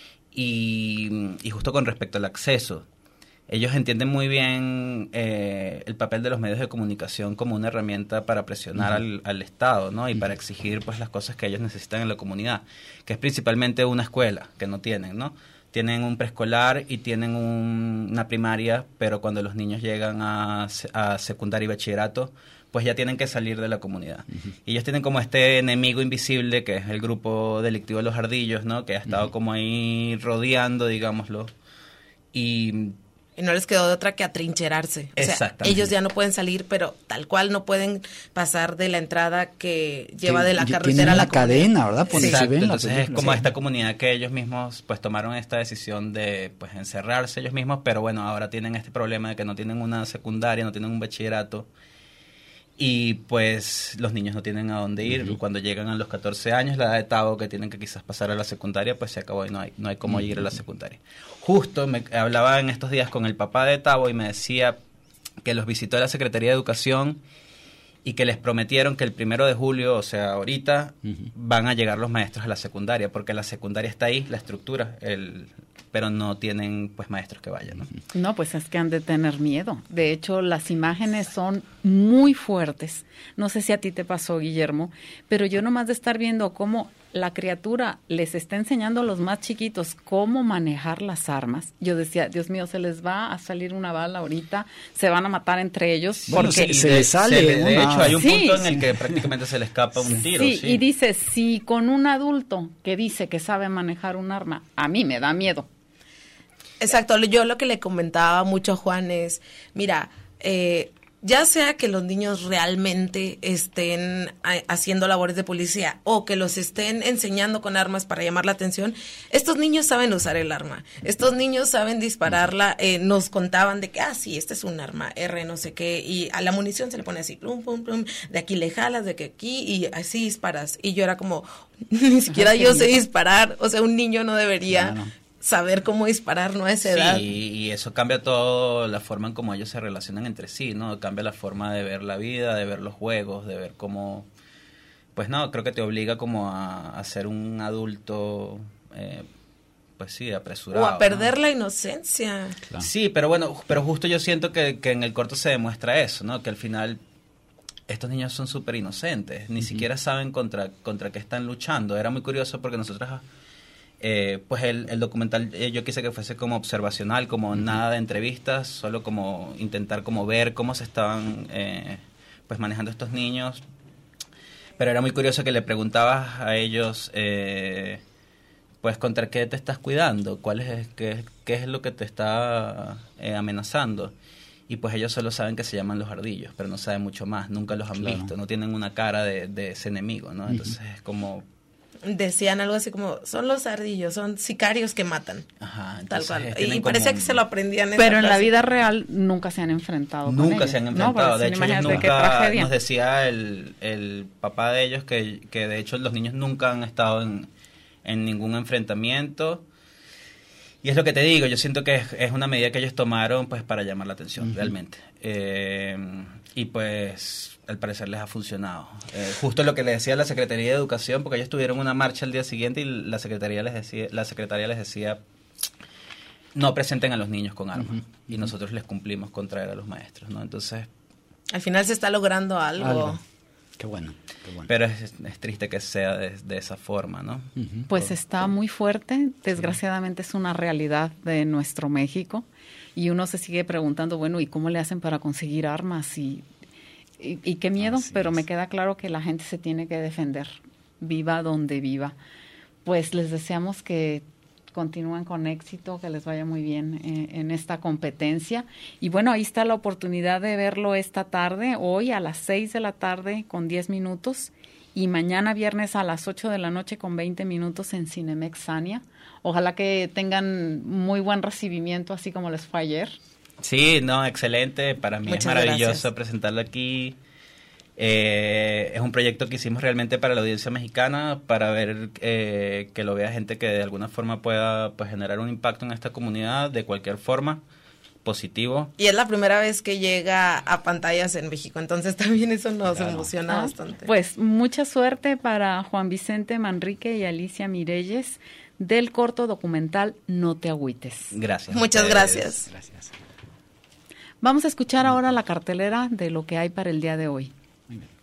Y, y justo con respecto al acceso, ellos entienden muy bien eh, el papel de los medios de comunicación como una herramienta para presionar uh-huh. al, al Estado, ¿no? Y uh-huh. para exigir pues las cosas que ellos necesitan en la comunidad, que es principalmente una escuela, que no tienen, ¿no? Tienen un preescolar y tienen un, una primaria, pero cuando los niños llegan a, a secundaria y bachillerato, pues ya tienen que salir de la comunidad. Uh-huh. Y ellos tienen como este enemigo invisible, que es el grupo delictivo de los Ardillos, ¿no? Que ha estado uh-huh. como ahí rodeando, digámoslo. Y... y no les quedó de otra que atrincherarse. O sea, ellos ya no pueden salir, pero tal cual no pueden pasar de la entrada que lleva que de la carretera a la cadena, ¿verdad? Sí. Exacto, entonces es como sí. esta comunidad que ellos mismos pues tomaron esta decisión de pues encerrarse ellos mismos, pero bueno, ahora tienen este problema de que no tienen una secundaria, no tienen un bachillerato. Y pues los niños no tienen a dónde ir. Uh-huh. Cuando llegan a los catorce años, la edad de Tavo, que tienen que quizás pasar a la secundaria, pues se acabó y no hay, no hay cómo uh-huh. ir a la secundaria. Justo me hablaba en estos días con el papá de Tavo y me decía que los visitó la Secretaría de Educación y que les prometieron que el primero de julio, o sea, ahorita, uh-huh. van a llegar los maestros a la secundaria, porque la secundaria está ahí, la estructura, el... pero no tienen pues maestros que vayan, ¿no? No, pues es que han de tener miedo. De hecho, las imágenes son muy fuertes. No sé si a ti te pasó, Guillermo, pero yo nomás de estar viendo cómo la criatura les está enseñando a los más chiquitos cómo manejar las armas, yo decía, Dios mío, se les va a salir una bala ahorita, se van a matar entre ellos. Bueno, porque se, se les sale se, una... De hecho, hay un sí, punto en sí. el que prácticamente se le escapa un tiro. Sí, sí, y dice, si con un adulto que dice que sabe manejar un arma, a mí me da miedo. Exacto, yo lo que le comentaba mucho a Juan es, mira, eh, ya sea que los niños realmente estén a, haciendo labores de policía o que los estén enseñando con armas para llamar la atención, estos niños saben usar el arma, estos niños saben dispararla, eh, nos contaban de que, ah, sí, este es un arma, R no sé qué, y a la munición se le pone así, plum, plum, plum, de aquí le jalas, de que aquí, y así disparas, y yo era como, ni siquiera yo sé disparar, o sea, un niño no debería... No, no. saber cómo disparar, ¿no? A esa edad. Sí, y eso cambia todo la forma en cómo ellos se relacionan entre sí, ¿no? Cambia la forma de ver la vida, de ver los juegos, de ver cómo pues no, creo que te obliga como a, a ser un adulto, eh, pues sí, apresurado. O a perder ¿no? la inocencia. Claro. Sí, pero bueno, pero justo yo siento que, que en el corto se demuestra eso, ¿no? Que al final estos niños son súper inocentes, ni uh-huh. siquiera saben contra, contra qué están luchando. Era muy curioso porque nosotros... Eh, pues el, el documental eh, yo quise que fuese como observacional, como uh-huh. nada de entrevistas, solo como intentar como ver cómo se estaban eh, pues manejando estos niños. Pero era muy curioso que le preguntabas a ellos eh, pues contra qué te estás cuidando, cuál es qué, qué es lo que te está eh, amenazando. Y pues ellos solo saben que se llaman los ardillos, pero no saben mucho más, nunca los han claro. visto, no tienen una cara de, de ese enemigo, ¿no? Entonces uh-huh. es como... Decían algo así como, son los ardillos, son sicarios que matan. Ajá, tal cual. Y parecía un... que se lo aprendían. En Pero en la vida real nunca se han enfrentado Nunca con ellos. se han enfrentado. No, de hecho, ellos nunca, nos decía el, el papá de ellos que, que de hecho los niños nunca han estado en, en ningún enfrentamiento. Y es lo que te digo, yo siento que es, es una medida que ellos tomaron pues para llamar la atención, uh-huh. realmente. Eh, y pues... al parecer les ha funcionado. Eh, justo lo que le decía la Secretaría de Educación, porque ellos tuvieron una marcha el día siguiente y la Secretaría les decía, la Secretaría les decía no presenten a los niños con armas. Uh-huh. Y nosotros les cumplimos con traer a los maestros, ¿no? Entonces... al final se está logrando algo. algo. Qué bueno, qué bueno. Pero es, es triste que sea de, de esa forma, ¿no? Uh-huh. Pues está muy fuerte. Desgraciadamente es una realidad de nuestro México. Y uno se sigue preguntando, bueno, ¿y cómo le hacen para conseguir armas? Y... Y, y qué miedo, Así pero es. Me queda claro que la gente se tiene que defender, viva donde viva. Pues les deseamos que continúen con éxito, que les vaya muy bien eh, en esta competencia. Y bueno, ahí está la oportunidad de verlo esta tarde, hoy a las seis de la tarde con diez minutos y mañana viernes a las ocho de la noche con veinte minutos en Cinemex Sania. Ojalá que tengan muy buen recibimiento, así como les fue ayer. Sí, no, excelente. Para mí Muchas es maravilloso gracias. presentarlo aquí. Eh, es un proyecto que hicimos realmente para la audiencia mexicana, para ver eh, que lo vea gente que de alguna forma pueda pues, generar un impacto en esta comunidad, de cualquier forma, positivo. Y es la primera vez que llega a pantallas en México, entonces también eso nos claro. emociona ah, bastante. Pues mucha suerte para Juan Vicente Manrique y Alicia Mirelles del corto documental No te agüites. Gracias. Muchas gracias. Gracias. Vamos a escuchar ahora la cartelera de lo que hay para el día de hoy. Muy bien.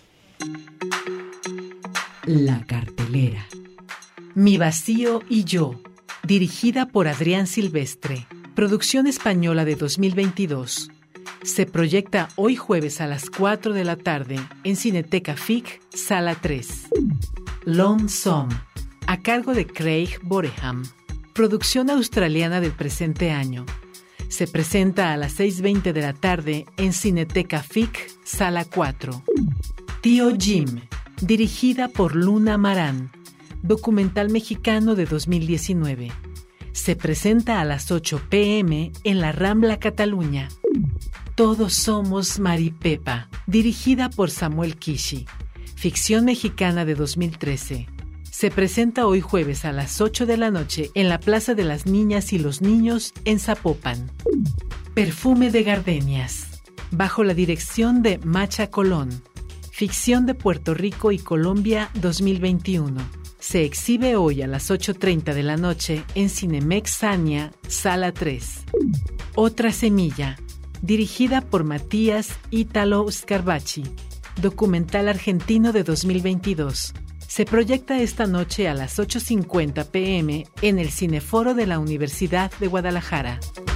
La cartelera. Mi vacío y yo, dirigida por Adrián Silvestre, producción española de dos mil veintidós. Se proyecta hoy jueves a las cuatro de la tarde en Cineteca F I C, Sala tres. Lonesome, a cargo de Craig Boreham, producción australiana del presente año. Se presenta a las seis veinte de la tarde en Cineteca F I C, Sala cuatro. Tío Jim, dirigida por Luna Marán, documental mexicano de dos mil diecinueve. Se presenta a las ocho pm en la Rambla, Cataluña. Todos somos Maripepa, dirigida por Samuel Kishi, ficción mexicana de dos mil trece. Se presenta hoy jueves a las ocho de la noche en la Plaza de las Niñas y los Niños en Zapopan. Perfume de gardenias, bajo la dirección de Macha Colón. Ficción de Puerto Rico y Colombia dos mil veintiuno. Se exhibe hoy a las ocho treinta de la noche en Cinemex Sania, Sala tres. Otra semilla, dirigida por Matías Ítalo Scarpacci. Documental argentino de dos mil veintidós. Se proyecta esta noche a las ocho cincuenta pm en el Cineforo de la Universidad de Guadalajara.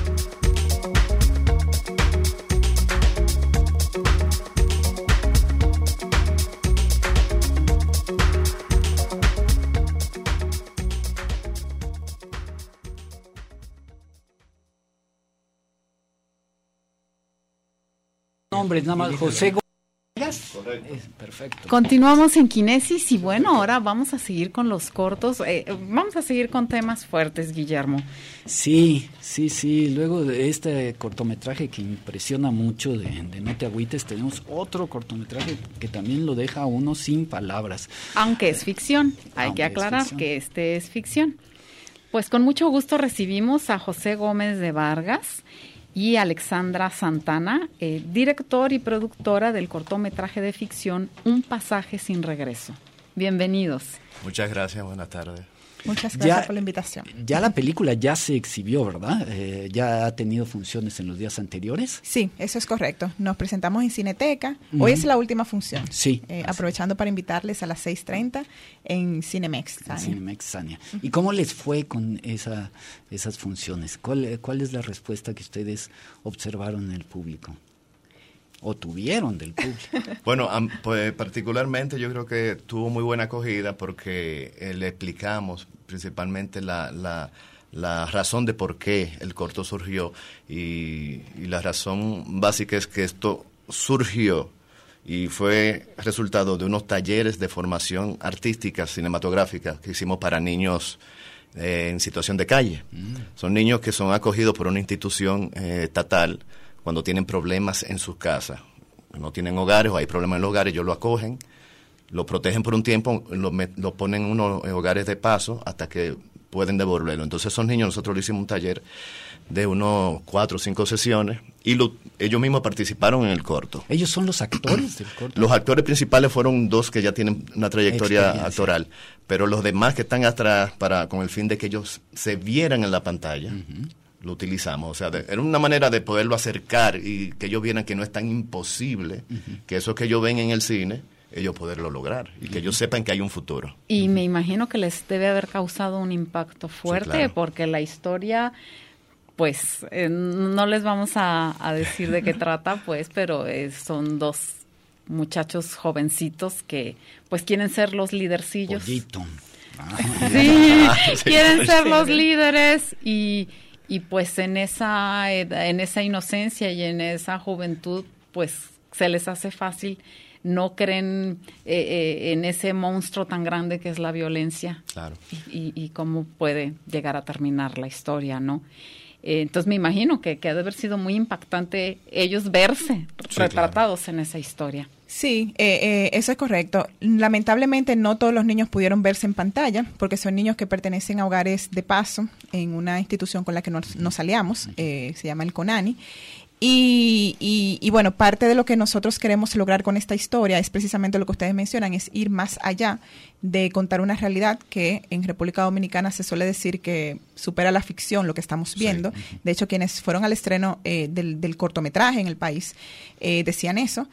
Nombres, nada más, José Gómez. Perfecto. Continuamos en Kinesis y bueno, ahora vamos a seguir con los cortos, eh, vamos a seguir con temas fuertes, Guillermo. Sí, sí, sí, luego de este cortometraje que impresiona mucho de, de No te agüites, tenemos otro cortometraje que también lo deja a uno sin palabras. Aunque es ficción, hay Aunque que aclarar que este es ficción. Pues con mucho gusto recibimos a José Gómez de Vargas y Alexandra Santana, eh, director y productora del cortometraje de ficción Un pasaje sin regreso. Bienvenidos. Muchas gracias, buenas tardes. Muchas gracias Ya- por la invitación. Ya la película ya se exhibió, ¿verdad? Eh, ya ha tenido funciones en los días anteriores. Sí, eso es correcto. Nos presentamos en Cineteca. Ujú. Hoy es la última función. Sí. Eh, aprovechando para invitarles a las seis treinta en Cinemex. En Tania. Cinemex Sania. ¿Y cómo les fue con esa, esas funciones? ¿Cuál, ¿Cuál es la respuesta que ustedes observaron en el público? ¿O tuvieron del público? Bueno, am- pues particularmente yo creo que tuvo muy buena acogida porque eh, le explicamos principalmente la, la, la razón de por qué el corto surgió y, y la razón básica es que esto surgió y fue resultado de unos talleres de formación artística cinematográfica que hicimos para niños eh, en situación de calle. Mm. Son niños que son acogidos por una institución eh, estatal cuando tienen problemas en sus casas. No tienen hogares o hay problemas en los hogares, ellos lo acogen, lo protegen por un tiempo, lo, met, lo ponen en unos hogares de paso hasta que pueden devolverlo. Entonces esos niños nosotros le hicimos un taller de unos cuatro o cinco sesiones y lo, ellos mismos participaron en el corto. ¿Ellos son los actores del corto? Los actores principales fueron dos que ya tienen una trayectoria actoral, pero los demás que están atrás para con el fin de que ellos se vieran en la pantalla, uh-huh. lo utilizamos. O sea, de, era una manera de poderlo acercar y que ellos vieran que no es tan imposible, uh-huh. que eso que ellos ven en el cine, ellos poderlo lograr y que ellos sepan que hay un futuro. Y me imagino que les debe haber causado un impacto fuerte, sí, claro. porque la historia, pues, eh, no les vamos a, a decir de qué trata, pues, pero eh, son dos muchachos jovencitos que, pues, quieren ser los lidercillos. Pollito. Ah, sí, sí, quieren ser los líderes y, y, pues, en esa, en esa inocencia y en esa juventud, pues, se les hace fácil. No creen eh, eh, en ese monstruo tan grande que es la violencia. Claro. Y, y, y cómo puede llegar a terminar la historia, ¿no? Eh, entonces me imagino que, que ha de haber sido muy impactante ellos verse sí, retratados claro. en esa historia. Sí, eh, eh, eso es correcto. Lamentablemente no todos los niños pudieron verse en pantalla porque son niños que pertenecen a hogares de paso en una institución con la que nos, nos aliamos, eh, se llama el CONANI. Y, y, y bueno, parte de lo que nosotros queremos lograr con esta historia es precisamente lo que ustedes mencionan, es ir más allá de contar una realidad que en República Dominicana se suele decir que supera la ficción, lo que estamos viendo. Sí. De hecho, quienes fueron al estreno eh, del, del cortometraje en el país eh, decían eso.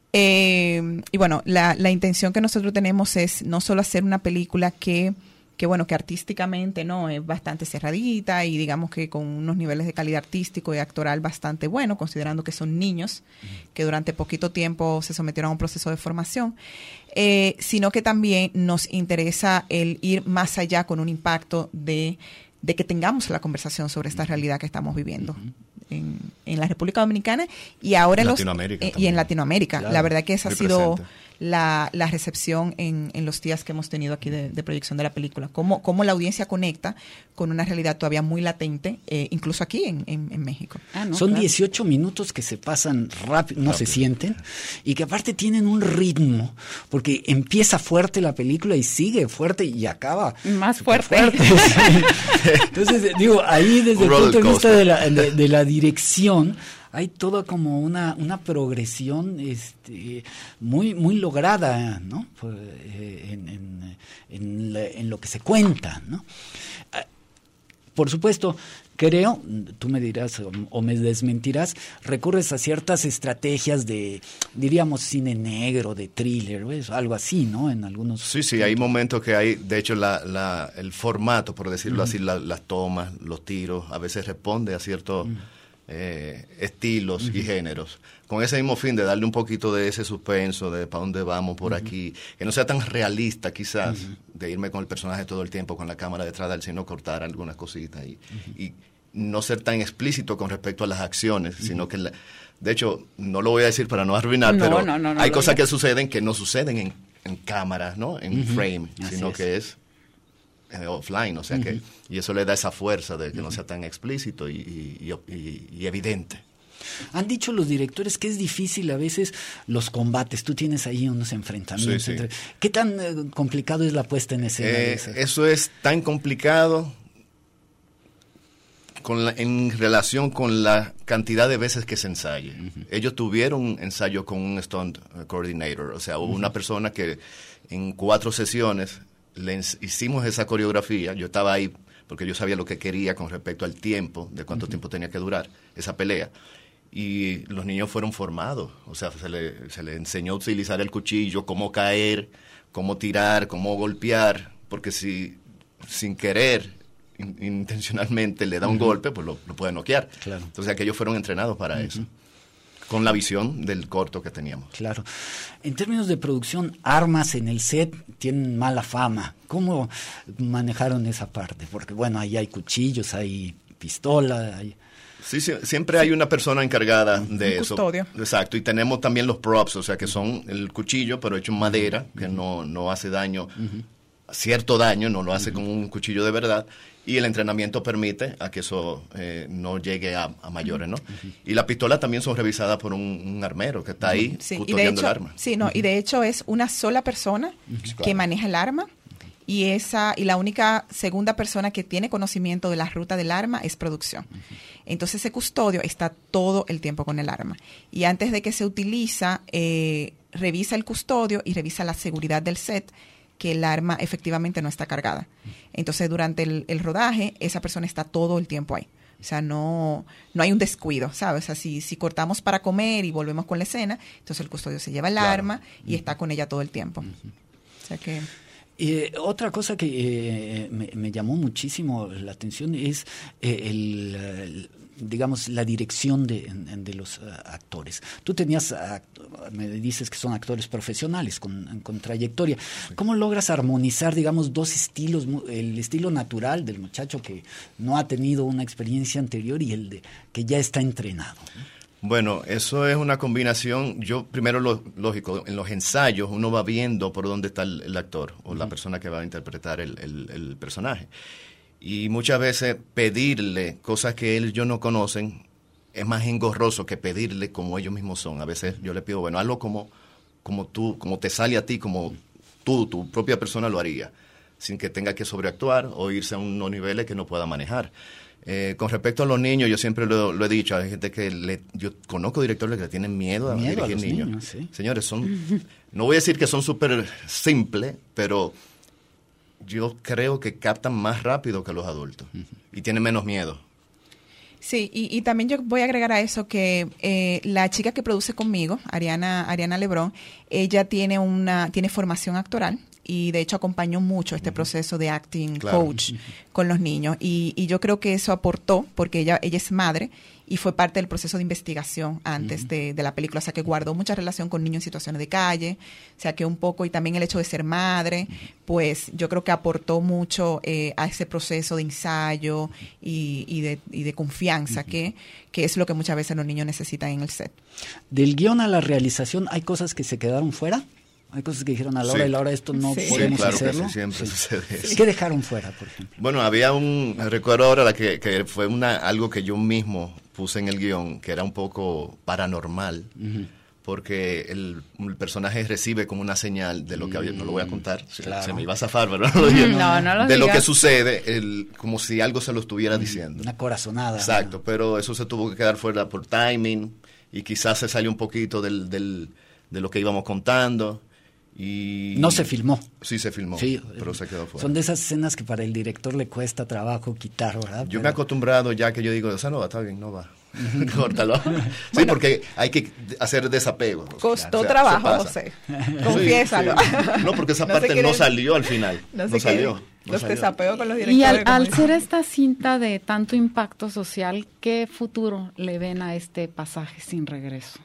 Eh, y bueno, la, la intención que nosotros tenemos es no solo hacer una película que... que bueno, que artísticamente no es bastante cerradita y digamos que con unos niveles de calidad artístico y actoral bastante bueno, considerando que son niños uh-huh. que durante poquito tiempo se sometieron a un proceso de formación, eh, sino que también nos interesa el ir más allá con un impacto de, de que tengamos la conversación sobre esta realidad que estamos viviendo. Uh-huh. En, en la República Dominicana y ahora en los, eh, y en Latinoamérica. Claro, la verdad que esa ha sido la, la recepción en, en los días que hemos tenido aquí de, de proyección de la película. Cómo, cómo la audiencia conecta con una realidad todavía muy latente, eh, incluso aquí en, en, en México. Ah, no, Son claro. dieciocho minutos que se pasan rápido, no rápido. se sienten, y que aparte tienen un ritmo, porque empieza fuerte la película y sigue fuerte y acaba más fuerte. fuerte. Entonces, digo, ahí desde el punto de vista de la, de, de la dirección hay toda como una una progresión este muy muy lograda, ¿no? En, en, en, la, en lo que se cuenta, ¿no? Por supuesto, creo, tú me dirás o, o me desmentirás, recurres a ciertas estrategias de, diríamos, cine negro, de thriller, ¿ves? Algo así, ¿no? En algunos... Sí, sí, hay momentos que hay, de hecho, la, la, el formato, por decirlo uh-huh. así, la, las tomas, los tiros, a veces responde a ciertos uh-huh. eh, estilos uh-huh. y géneros. Con ese mismo fin de darle un poquito de ese suspenso, de para dónde vamos por uh-huh. aquí, que no sea tan realista quizás, uh-huh. de irme con el personaje todo el tiempo, con la cámara detrás de él, sino cortar algunas cositas y, uh-huh. y no ser tan explícito con respecto a las acciones, uh-huh. sino que, la, de hecho, no lo voy a decir para no arruinar, no, pero no, no, no, hay cosas que suceden que no suceden en, en cámara, ¿no? En uh-huh. frame, Así sino es. que es eh, offline, o sea uh-huh. que, y eso le da esa fuerza de que uh-huh. no sea tan explícito y, y, y, y evidente. Han dicho los directores que es difícil a veces los combates. Tú tienes ahí unos enfrentamientos. Sí, sí. Entre... ¿Qué tan eh, complicado es la puesta en escena? Eh, eso es tan complicado con la, en relación con la cantidad de veces que se ensaye. Uh-huh. Ellos tuvieron un ensayo con un stunt coordinator, o sea, uh-huh. una persona que en cuatro sesiones le hicimos esa coreografía. Yo estaba ahí porque yo sabía lo que quería con respecto al tiempo, de cuánto uh-huh. tiempo tenía que durar esa pelea. Y los niños fueron formados, o sea, se le, se le enseñó a utilizar el cuchillo, cómo caer, cómo tirar, cómo golpear, porque si sin querer, in, intencionalmente le da un uh-huh. golpe, pues lo, lo puede noquear. Claro. Entonces aquellos fueron entrenados para uh-huh. eso, con la visión del corto que teníamos. Claro. En términos de producción, armas en el set tienen mala fama. ¿Cómo manejaron esa parte? Porque bueno, ahí hay cuchillos, hay pistola, hay... Sí, sí, siempre hay una persona encargada de un eso. Custodio. Exacto, y tenemos también los props, o sea, que son el cuchillo, pero hecho en madera, que no, no hace daño, uh-huh. cierto daño, no lo hace uh-huh. con un cuchillo de verdad, y el entrenamiento permite a que eso eh, no llegue a, a mayores, ¿no? Uh-huh. Y las pistolas también son revisadas por un, un armero que está ahí sí, custodiando y de hecho, el arma. Sí, no, uh-huh. y de hecho es una sola persona uh-huh. que claro. maneja el arma. Y esa y la única segunda persona que tiene conocimiento de la ruta del arma es producción. Uh-huh. Entonces ese custodio está todo el tiempo con el arma. Y antes de que se utiliza, eh, revisa el custodio y revisa la seguridad del set, que el arma efectivamente no está cargada. Entonces durante el, el rodaje, esa persona está todo el tiempo ahí. O sea, no, no hay un descuido, ¿sabes? O sea, si, si cortamos para comer y volvemos con la escena, entonces el custodio se lleva el claro. arma y uh-huh. está con ella todo el tiempo. Uh-huh. O sea que... Eh, otra cosa que eh, me, me llamó muchísimo la atención es eh, el, el, digamos, la dirección de, de los uh, actores. Tú tenías, uh, me dices que son actores profesionales con, con trayectoria. Sí. ¿Cómo logras armonizar, digamos, dos estilos, el estilo natural del muchacho que no ha tenido una experiencia anterior y el de que ya está entrenado? Bueno, eso es una combinación. Yo, primero, lo lógico, en los ensayos uno va viendo por dónde está el, el actor o uh-huh. la persona que va a interpretar el, el, el personaje. Y muchas veces pedirle cosas que ellos no conocen es más engorroso que pedirle como ellos mismos son. A veces yo le pido, bueno, hazlo como, como tú, como te sale a ti, como tú, tu propia persona lo haría, sin que tenga que sobreactuar o irse a unos niveles que no pueda manejar. Eh, con respecto a los niños, yo siempre lo, lo he dicho, hay gente que le, yo conozco directores que le tienen miedo a miedo dirigir a los niños. niños sí. Señores, son, no voy a decir que son súper simples, pero yo creo que captan más rápido que los adultos uh-huh. y tienen menos miedo. Sí, y, y también yo voy a agregar a eso que eh, la chica que produce conmigo, Ariana, Ariana Lebrón, ella tiene una tiene formación actoral. Y de hecho acompañó mucho este uh-huh. proceso de acting claro. coach uh-huh. con los niños. Y, y yo creo que eso aportó, porque ella, ella es madre y fue parte del proceso de investigación antes uh-huh. de, de la película. O sea, que guardó mucha relación con niños en situaciones de calle. O sea, que un poco, y también el hecho de ser madre, uh-huh. pues yo creo que aportó mucho eh, a ese proceso de ensayo y, y, de, y de confianza, uh-huh. que, que es lo que muchas veces los niños necesitan en el set. Del guión a la realización, ¿hay cosas que se quedaron fuera? Hay cosas que dijeron a la hora sí. y la hora esto no sí. podemos sí, claro hacerlo. Que sí, siempre sí. sucede eso. ¿Qué dejaron fuera, por ejemplo? Bueno, había un, recuerdo ahora la que, que fue una algo que yo mismo puse en el guión, que era un poco paranormal, uh-huh. porque el, el personaje recibe como una señal de lo que había, no lo voy a contar, claro. se me iba a zafar, ¿verdad? No, no, no lo de digas. Lo que sucede, el, como si algo se lo estuviera diciendo. Una corazonada. Exacto, ¿no? Pero eso se tuvo que quedar fuera por timing y quizás se salió un poquito del, del, de lo que íbamos contando. Y no se filmó. Sí, se filmó, sí, pero se quedó fuera. Son de esas escenas que para el director le cuesta trabajo quitar, ¿verdad? Yo pero... me he acostumbrado ya que yo digo, o sea, no va, está bien, no va. Córtalo. Sí, bueno, porque hay que hacer desapego. Costó o sea, trabajo, José. Confiésalo. Sí, sí. No, porque esa no parte no salió al final. No, no salió. No los salió. Desapeos con los directores. Y al, al ser esta cinta de tanto impacto social, ¿qué futuro le ven a este pasaje sin regreso?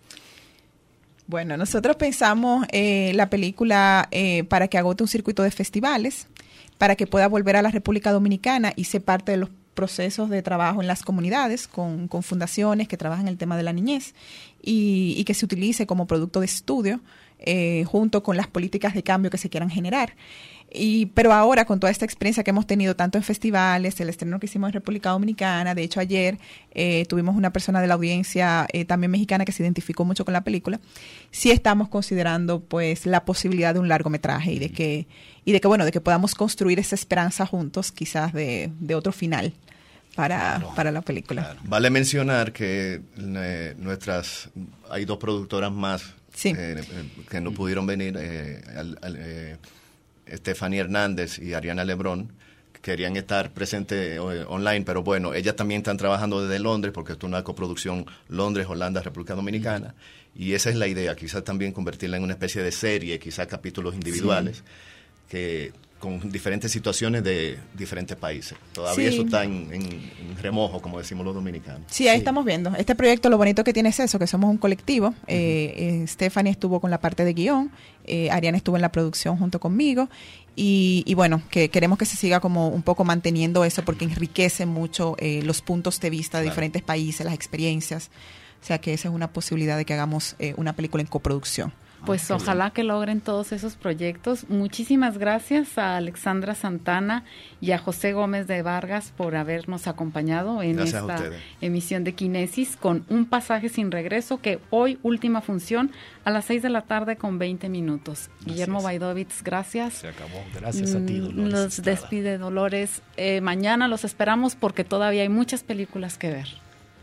Bueno, nosotros pensamos eh, la película eh, para que agote un circuito de festivales, para que pueda volver a la República Dominicana y ser parte de los procesos de trabajo en las comunidades, con, con fundaciones que trabajan el tema de la niñez y, y que se utilice como producto de estudio eh, junto con las políticas de cambio que se quieran generar. Y, pero ahora, con toda esta experiencia que hemos tenido tanto en festivales, el estreno que hicimos en República Dominicana, de hecho ayer eh, tuvimos una persona de la audiencia eh, también mexicana que se identificó mucho con la película, sí estamos considerando pues la posibilidad de un largometraje y de que, y de que bueno, de que podamos construir esa esperanza juntos, quizás de, de otro final para, para la película. Claro. Vale mencionar que eh, nuestras hay dos productoras más sí. eh, que no pudieron venir, eh, al, al, eh, Stephanie Hernández y Ariana Lebrón, querían estar presentes eh, online, pero bueno, ellas también están trabajando desde Londres, porque esto es una coproducción Londres, Holanda, República Dominicana, mm. y esa es la idea, quizás también convertirla en una especie de serie, quizás capítulos individuales, sí. que con diferentes situaciones de diferentes países. Todavía sí. eso está en, en, en remojo, como decimos los dominicanos. Sí, ahí sí. estamos viendo. Este proyecto, lo bonito que tiene es eso, que somos un colectivo. Uh-huh. eh, eh, Stephanie estuvo con la parte de guión, eh, Ariana estuvo en la producción junto conmigo, y, y bueno, que queremos que se siga como un poco manteniendo eso, porque enriquece mucho eh, los puntos de vista de claro. diferentes países, las experiencias. O sea que esa es una posibilidad de que hagamos eh, una película en coproducción. Pues ah, ojalá bien. que logren todos esos proyectos. Muchísimas gracias a Alexandra Santana y a José Gómez de Vargas por habernos acompañado en gracias esta emisión de Kinesis con Un pasaje sin regreso, que hoy última función a las seis de la tarde con veinte minutos. Gracias. Guillermo Baidovitz, gracias. Se acabó. Gracias a ti, Dolores. Los despide Dolores. Eh, mañana los esperamos porque todavía hay muchas películas que ver.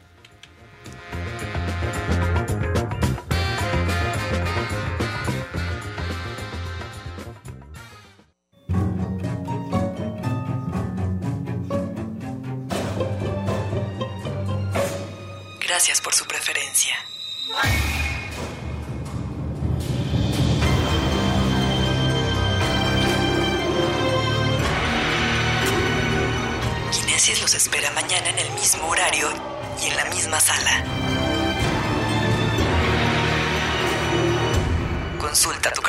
Gracias por su preferencia. Kinesis los espera mañana en el mismo horario y en la misma sala. Consulta tu